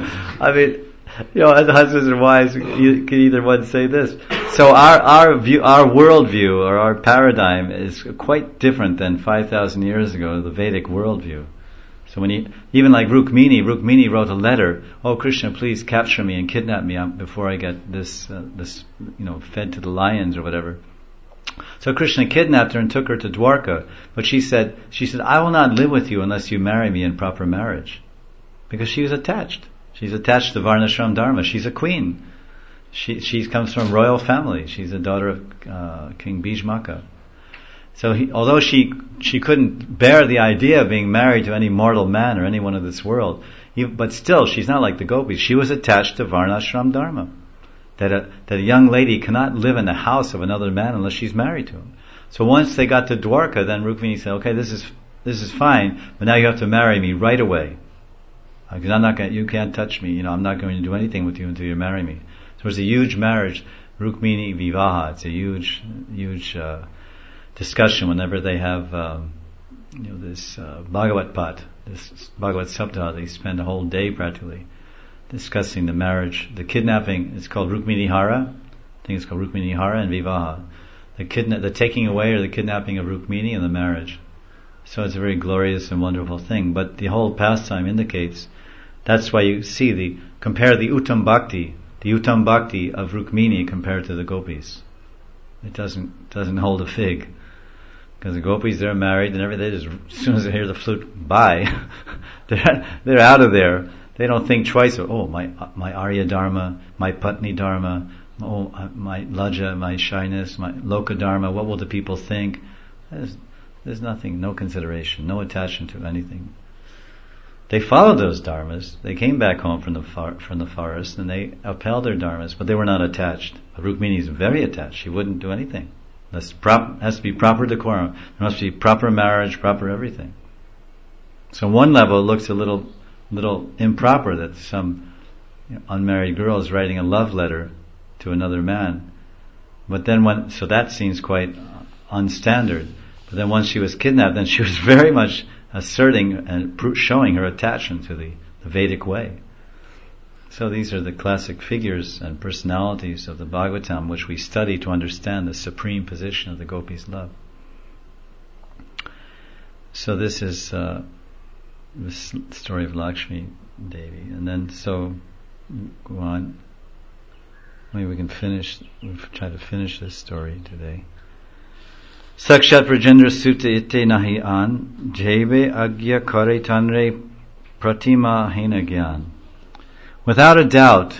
[SPEAKER 1] as husbands and wives, you can either one say this. So our worldview, or our paradigm, is quite different than 5,000 years ago, the Vedic worldview. So even like Rukmini wrote a letter, oh Krishna, please capture me and kidnap me before I get this fed to the lions or whatever. So Krishna kidnapped her and took her to Dwarka, but she said, I will not live with you unless you marry me in proper marriage. Because she was attached. She's attached to Varnashram Dharma. She's a queen. She comes from a royal family. She's a daughter of King Bhishmaka. So although she couldn't bear the idea of being married to any mortal man or anyone of this world, but still she's not like the gopis. She was attached to Varnashram Dharma. That a young lady cannot live in the house of another man unless she's married to him. So once they got to Dwarka, then Rukmini said, okay, this is fine, but now you have to marry me right away. Because you can't touch me, I'm not going to do anything with you until you marry me. So it was a huge marriage, Rukmini Vivaha. It's a huge discussion whenever they have, this Bhagavat Pat, this Bhagavat Saptaha. They spend a whole day practically discussing the marriage, the kidnapping. It's called Rukmini Hara. I think it's called Rukmini Hara and Vivaha. The taking away or the kidnapping of Rukmini and the marriage. So it's a very glorious and wonderful thing. But the whole pastime indicates, that's why you see compare the Uttam Bhakti of Rukmini compared to the gopis. It doesn't hold a fig. Because the gopis, they're married and everything, as soon as they hear the flute, bye. they're out of there. They don't think twice of, my Arya Dharma, my Patni Dharma, my Laja, my shyness, my Loka Dharma, what will the people think? There's nothing, no consideration, no attachment to anything. They followed those dharmas. They came back home from the forest and they upheld their dharmas, but they were not attached. Rukmini is very attached. She wouldn't do anything. Has to be proper decorum. There must be proper marriage, proper everything. So on one level it looks a little improper that some unmarried girl is writing a love letter to another man. But then so that seems quite unstandard. But then once she was kidnapped, then she was very much asserting and showing her attachment to the Vedic way. So these are the classic figures and personalities of the Bhagavatam, which we study to understand the supreme position of the gopis' love. So this is the story of Lakshmi Devi. And then, so, go on. Maybe we can try to finish this story today. Sakshat Brajendra Sutta ite nahi an, jeve agya kare tanre pratima hena gyan. Without a doubt,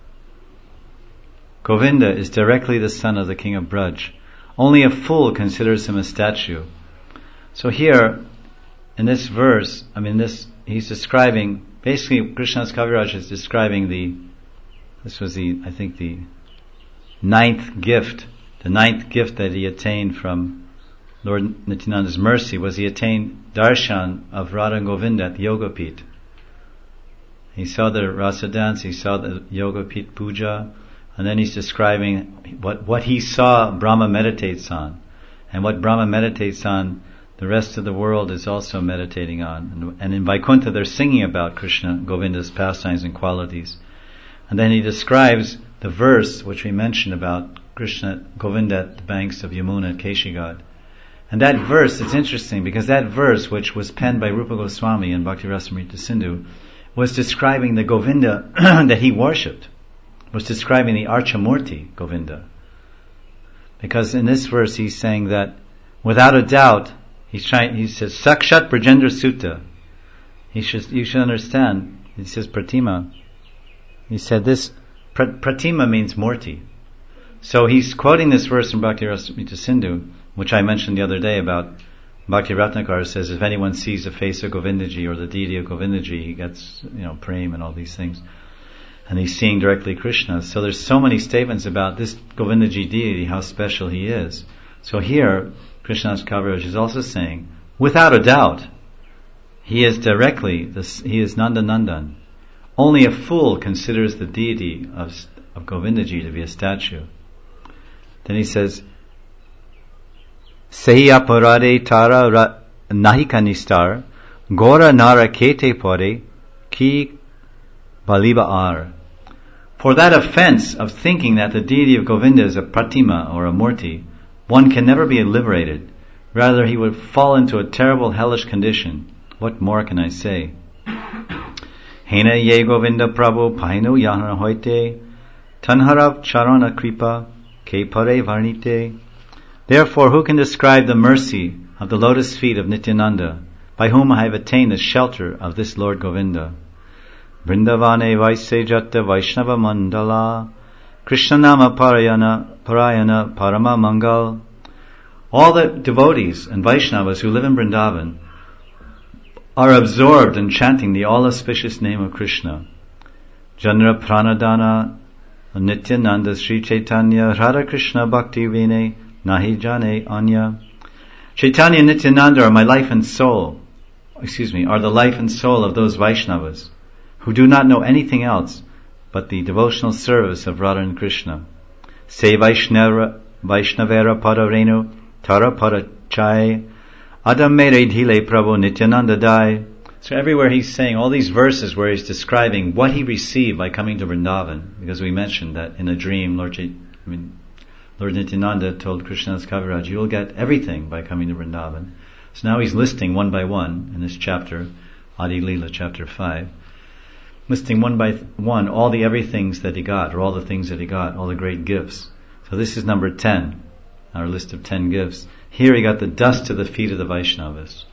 [SPEAKER 1] Govinda is directly the son of the king of Braj. Only a fool considers him a statue. So here, in this verse, he's describing, basically Krishnadas Kaviraj is describing I think the ninth gift that he attained from Lord Nityananda's mercy was he attained darshan of Radha and Govinda at the Yogapith. He saw the rasa dance, he saw the Yogapith puja, and then he's describing what he saw Brahma meditates on. And what Brahma meditates on, the rest of the world is also meditating on. And in Vaikuntha they're singing about Krishna, Govinda's pastimes and qualities. And then he describes the verse which we mentioned about Krishna, Govinda at the banks of Yamuna at Keshigad. And that verse, it's interesting because that verse, which was penned by Rupa Goswami in Bhakti Rasamrita Sindhu, was describing the Govinda that he worshipped, was describing the Archamurti Govinda. Because in this verse he's saying that without a doubt, he says, Sakshat Brajendra Sutta. You should understand, he says Pratima. He said this, Pratima means Murti. So he's quoting this verse from Bhakti Rasamrita Sindhu, which I mentioned the other day about Bhakti Ratnakar says, if anyone sees the face of Govindaji or the deity of Govindaji, he gets, prema and all these things. And he's seeing directly Krishna. So there's so many statements about this Govindaji deity, how special he is. So here, Krishnadas Kaviraj is also saying, without a doubt, he is Nanda Nandan. Only a fool considers the deity of Govindaji to be a statue. Then he says, Sahi aparade tara nahi kanistar, gora nara kete pore, ki baliba ar. For that offense of thinking that the deity of Govinda is a pratima or a murti, one can never be liberated. Rather, he would fall into a terrible hellish condition. What more can I say? Hena ye Govinda Prabhu painu yahana hoite, tanharav charana kripa, ke pare varnite. Therefore, who can describe the mercy of the lotus feet of Nityananda, by whom I have attained the shelter of this Lord Govinda? Vrindavane Vaisejata Vaishnava Mandala, Krishnanama Parayana Parama Mangal. All the devotees and Vaishnavas who live in Vrindavan are absorbed in chanting the all-auspicious name of Krishna. Janra Pranadana Nityananda Sri Chaitanya Radha Krishna Bhakti Vine Nahi Jane Anya. Chaitanya and Nityananda are my life and soul. Are the life and soul of those Vaishnavas who do not know anything else but the devotional service of Radha and Krishna. Se Vaishnavera Padarenu Tara Parachai Adam Mere Dhile Prabhu Nityananda Dai. So everywhere he's saying all these verses where he's describing what he received by coming to Vrindavan, because we mentioned that in a dream Lord Nityananda told Krishnadas Kaviraj, you will get everything by coming to Vrindavan. So now he's listing one by one in this chapter, Adi Leela, chapter 5, listing one by one all the everythings that he got, or all the things that he got, all the great gifts. So this is number 10, our list of 10 gifts. Here he got the dust to the feet of the Vaishnavas.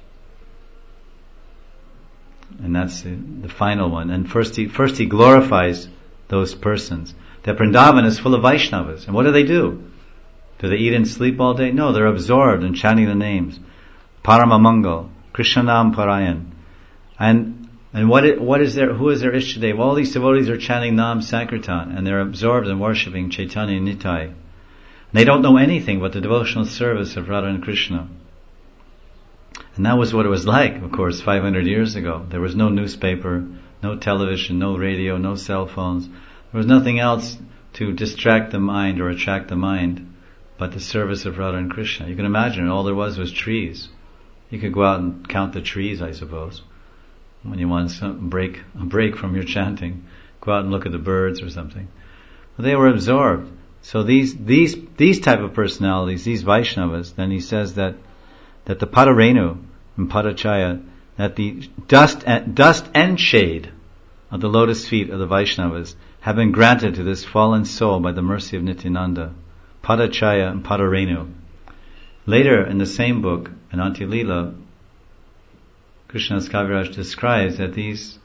[SPEAKER 1] And that's the final one. And first he glorifies those persons. That Vrindavan is full of Vaishnavas. And what do? Do they eat and sleep all day? No, they're absorbed in chanting the names. Paramamangal, Krishnanam Parayan. And who is their Ishtadev? All these devotees are chanting Nam Sankirtan, and they're absorbed in worshipping Chaitanya Nitai. They don't know anything but the devotional service of Radha and Krishna. And that was what it was like, of course, 500 years ago. There was no newspaper, no television, no radio, no cell phones. There was nothing else to distract the mind or attract the mind, but the service of Radha and Krishna. You can imagine all there was trees. You could go out and count the trees, I suppose. When you want a break from your chanting, go out and look at the birds or something. But they were absorbed. So these type of personalities, these Vaishnavas, then he says that the Padarenu and Padachaya, that the dust and shade of the lotus feet of the Vaishnavas have been granted to this fallen soul by the mercy of Nityananda. Padachaya and Padarenu. Later in the same book, in Antya-lila, Krishnadas Kaviraj describes that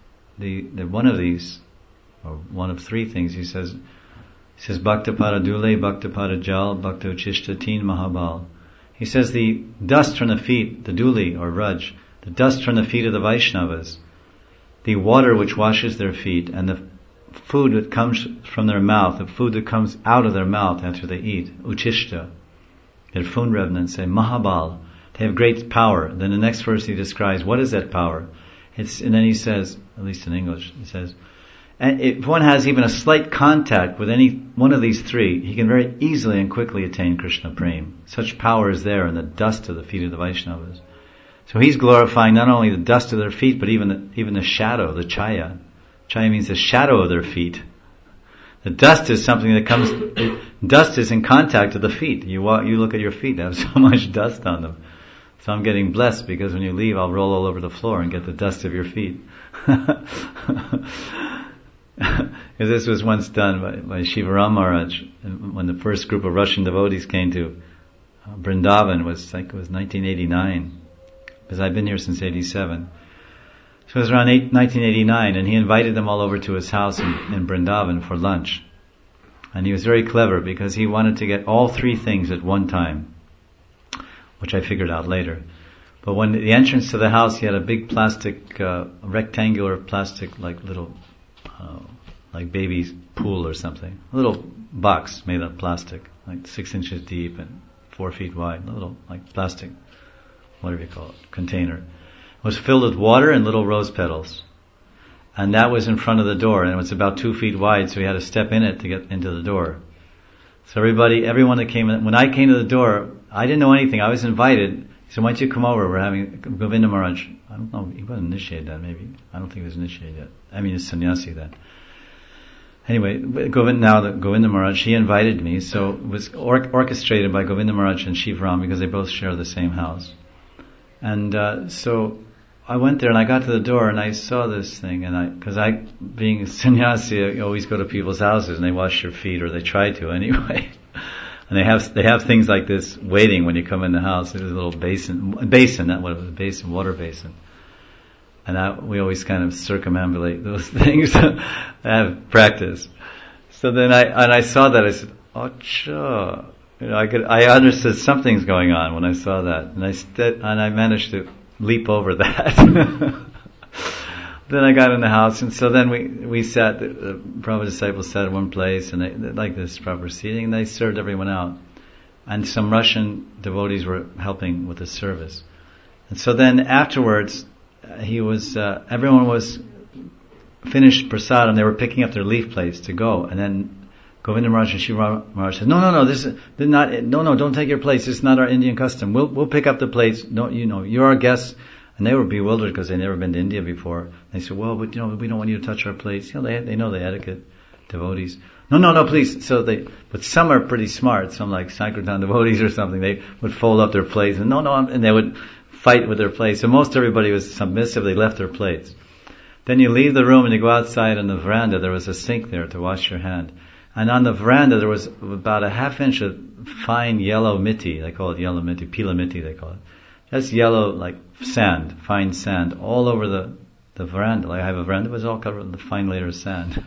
[SPEAKER 1] one of three things, he says Bhakta Paradule, Bhakta Padajal, Bhakta Uchishta Teen Mahabal. He says the dust from the feet, the duli or raj, the dust from the feet of the Vaishnavas, the water which washes their feet, and the food that comes from their mouth, the food that comes out of their mouth after they eat, uchishta. Their food remnants say Mahabal. They have great power. Then the next verse he describes what is that power. And then he says, at least in English, he says, and if one has even a slight contact with any one of these three, he can very easily and quickly attain Krishna Prem. Such power is there in the dust of the feet of the Vaishnavas. So he's glorifying not only the dust of their feet, but even the shadow, the chaya. Chaya means the shadow of their feet. The dust is something that comes. Dust is in contact with the feet. You look at your feet; they have so much dust on them. So I'm getting blessed because when you leave, I'll roll all over the floor and get the dust of your feet. Because this was once done by Shivaram Maharaj when the first group of Russian devotees came to Vrindavan. It was 1989, because I've been here since '87. So it was around 1989, and he invited them all over to his house in Vrindavan for lunch. And he was very clever because he wanted to get all three things at one time, which I figured out later. But when the entrance to the house, he had a big plastic, rectangular plastic, like little, like baby's pool or something. A little box made of plastic, like 6 inches deep and 4 feet wide. A little, like plastic, whatever you call it, container. It was filled with water and little rose petals. And that was in front of the door, and it was about 2 feet wide, so he had to step in it to get into the door. So everyone that came in, when I came to the door, I didn't know anything. I was invited. He said, why don't you come over? We're having Govinda Maharaj. I don't know, he wasn't initiated then, maybe. I don't think he was initiated yet. I mean, he's sannyasi then. Anyway, Govinda Maharaj, he invited me, so it was orchestrated by Govinda Maharaj and Shivaram because they both share the same house. And so I went there and I got to the door and I saw this thing, and because being a sannyasi, you always go to people's houses and they wash your feet, or they try to anyway. And they have things like this waiting when you come in the house. There's a little water basin. And we always kind of circumambulate those things. I have practice. So then I saw that, I said, oh, sure. I understood something's going on when I saw that. And I managed to leap over that. Then I got in the house, and so then we sat, the Prabhupada disciples sat at one place, and they like this proper seating, and they served everyone out. And some Russian devotees were helping with the service. And so then afterwards, everyone was finished prasadam, they were picking up their leaf plates to go, and then Govinda Maharaj and Shiva Maharaj said, no, don't take your plates, this is not our Indian custom, we'll pick up the plates, no, you're our guests. And they were bewildered because they'd never been to India before. They said, well, but, we don't want you to touch our plates. They know the etiquette, devotees. No, please. But some are pretty smart. Some like Sankirtan devotees or something. They would fold up their plates and and they would fight with their plates. So most everybody was submissive. They left their plates. Then you leave the room and you go outside on the veranda. There was a sink there to wash your hand. And on the veranda there was about a half inch of fine yellow mitti. They call it yellow mitti, pila mitti they call it. That's yellow, like sand, fine sand, all over the veranda. Like I have a veranda, it was all covered with the fine layer of sand.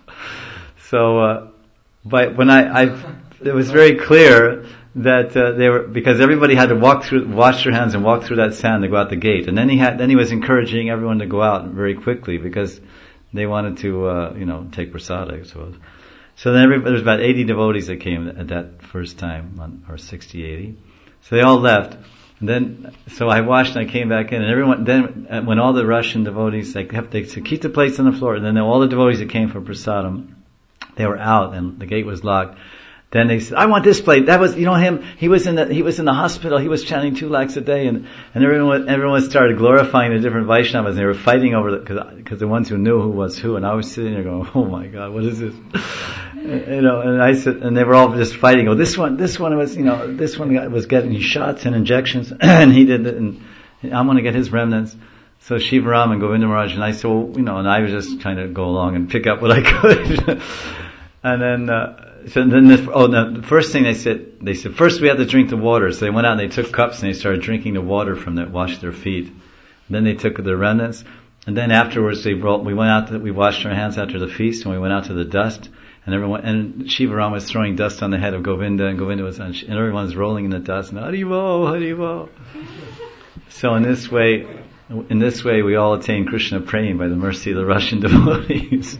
[SPEAKER 1] So, but when it was very clear that because everybody had to wash their hands and walk through that sand to go out the gate. And then he was encouraging everyone to go out very quickly because they wanted to, take prasada, I suppose. So then there was about 80 devotees that came at that first time, or 60, 80. So they all left. And then, so I washed and I came back in, and everyone, then when all the Russian devotees, they said, keep the plates on the floor, and then all the devotees that came for prasadam They were out and the gate was locked. Then they said, I want this plate. That was, him. He was in the hospital. He was chanting 2 lakhs a day, and everyone started glorifying the different Vaishnavas. And they were fighting over because the ones who knew who was who. And I was sitting there going, oh my God, what is this? And I said, and they were all just fighting. Oh, this one was, this one was getting shots and injections, and he did it, and I'm going to get his remnants. So Shivaram and Govinda Maharaj and I said, well, and I was just trying to go along and pick up what I could. And then, the first thing they said, first we had to drink the water. So they went out and they took cups and they started drinking the water from that, washed their feet. And then they took the remnants. And then afterwards we washed our hands after the feast and we went out to the dust. And Shivaram was throwing dust on the head of Govinda, and Govinda was and everyone was rolling in the dust. And Haribo, Haribo. So in this way we all attain Krishna praying by the mercy of the Russian devotees.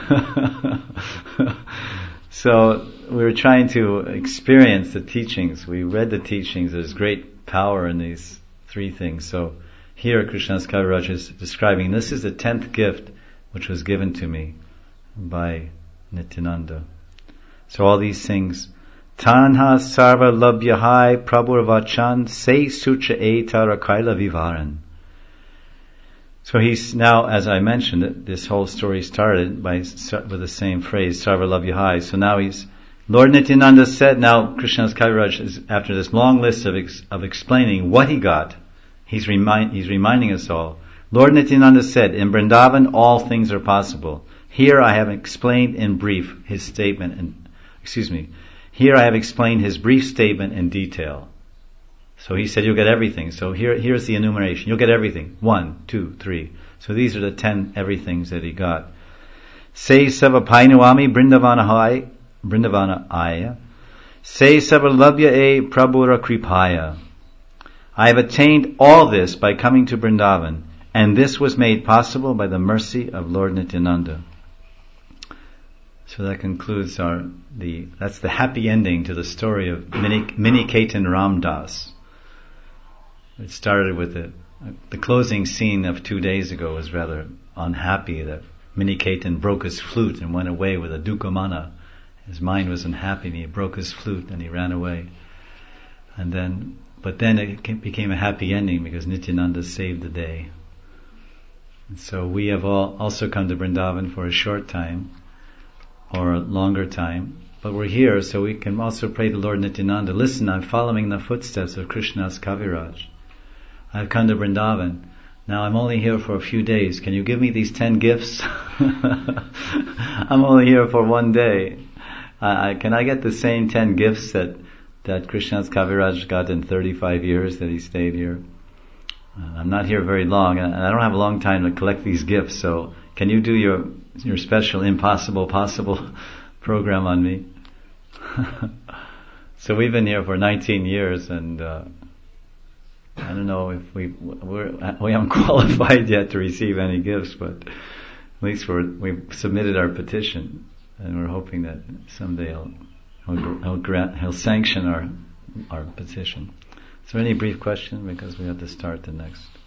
[SPEAKER 1] So we were trying to experience the teachings. We read the teachings. There's great power in these 3 things. So here Krishnadas Kaviraj is describing, this is the 10th gift which was given to me by Nityananda. So all these things, Tanha Sarva Labhyahai Prabhur Vachan Se Sutra Etara Kaila Vivaran. So he's now, as I mentioned, this whole story started with the same phrase, Sarva Labhyahai. So now Lord Nityananda said, now Krishnadas Kaviraj is, after this long list of explaining what he got, he's reminding us all. Lord Nityananda said, in Vrindavan all things are possible. Here I have explained in brief his statement, here I have explained his brief statement in detail. So he said, you'll get everything. So here's the enumeration. You'll get everything. 1, 2, 3. So these are the 10 everythings that he got. Say Savapainuami Brindavana Aya. Say Savalabhya E Prabhura Kripaya. I have attained all this by coming to Vrindavan, and this was made possible by the mercy of Lord Nityananda. So that concludes that's the happy ending to the story of Minikaitan Ramdas. It started with the closing scene of 2 days ago was rather unhappy that Minikaitan broke his flute and went away with a dukkhamana. His mind was unhappy and he broke his flute and he ran away. But then it became a happy ending because Nityananda saved the day. And so we have also come to Vrindavan for a short time or a longer time. But we're here so we can also pray to Lord Nityananda, listen, I'm following the footsteps of Krishnadas Kaviraj. I've come to Vrindavan. Now I'm only here for a few days. Can you give me these 10 gifts? I'm only here for 1 day. Can I get the same 10 gifts that Krishnadas Kaviraj got in 35 years that he stayed here? I'm not here very long, and I don't have a long time to collect these gifts. So can you do your special impossible possible program on me? So we've been here for 19 years, and I don't know if we haven't qualified yet to receive any gifts, but at least we've submitted our petition, and we're hoping that someday he'll sanction our petition. Is there any brief question? Because we have to start the next.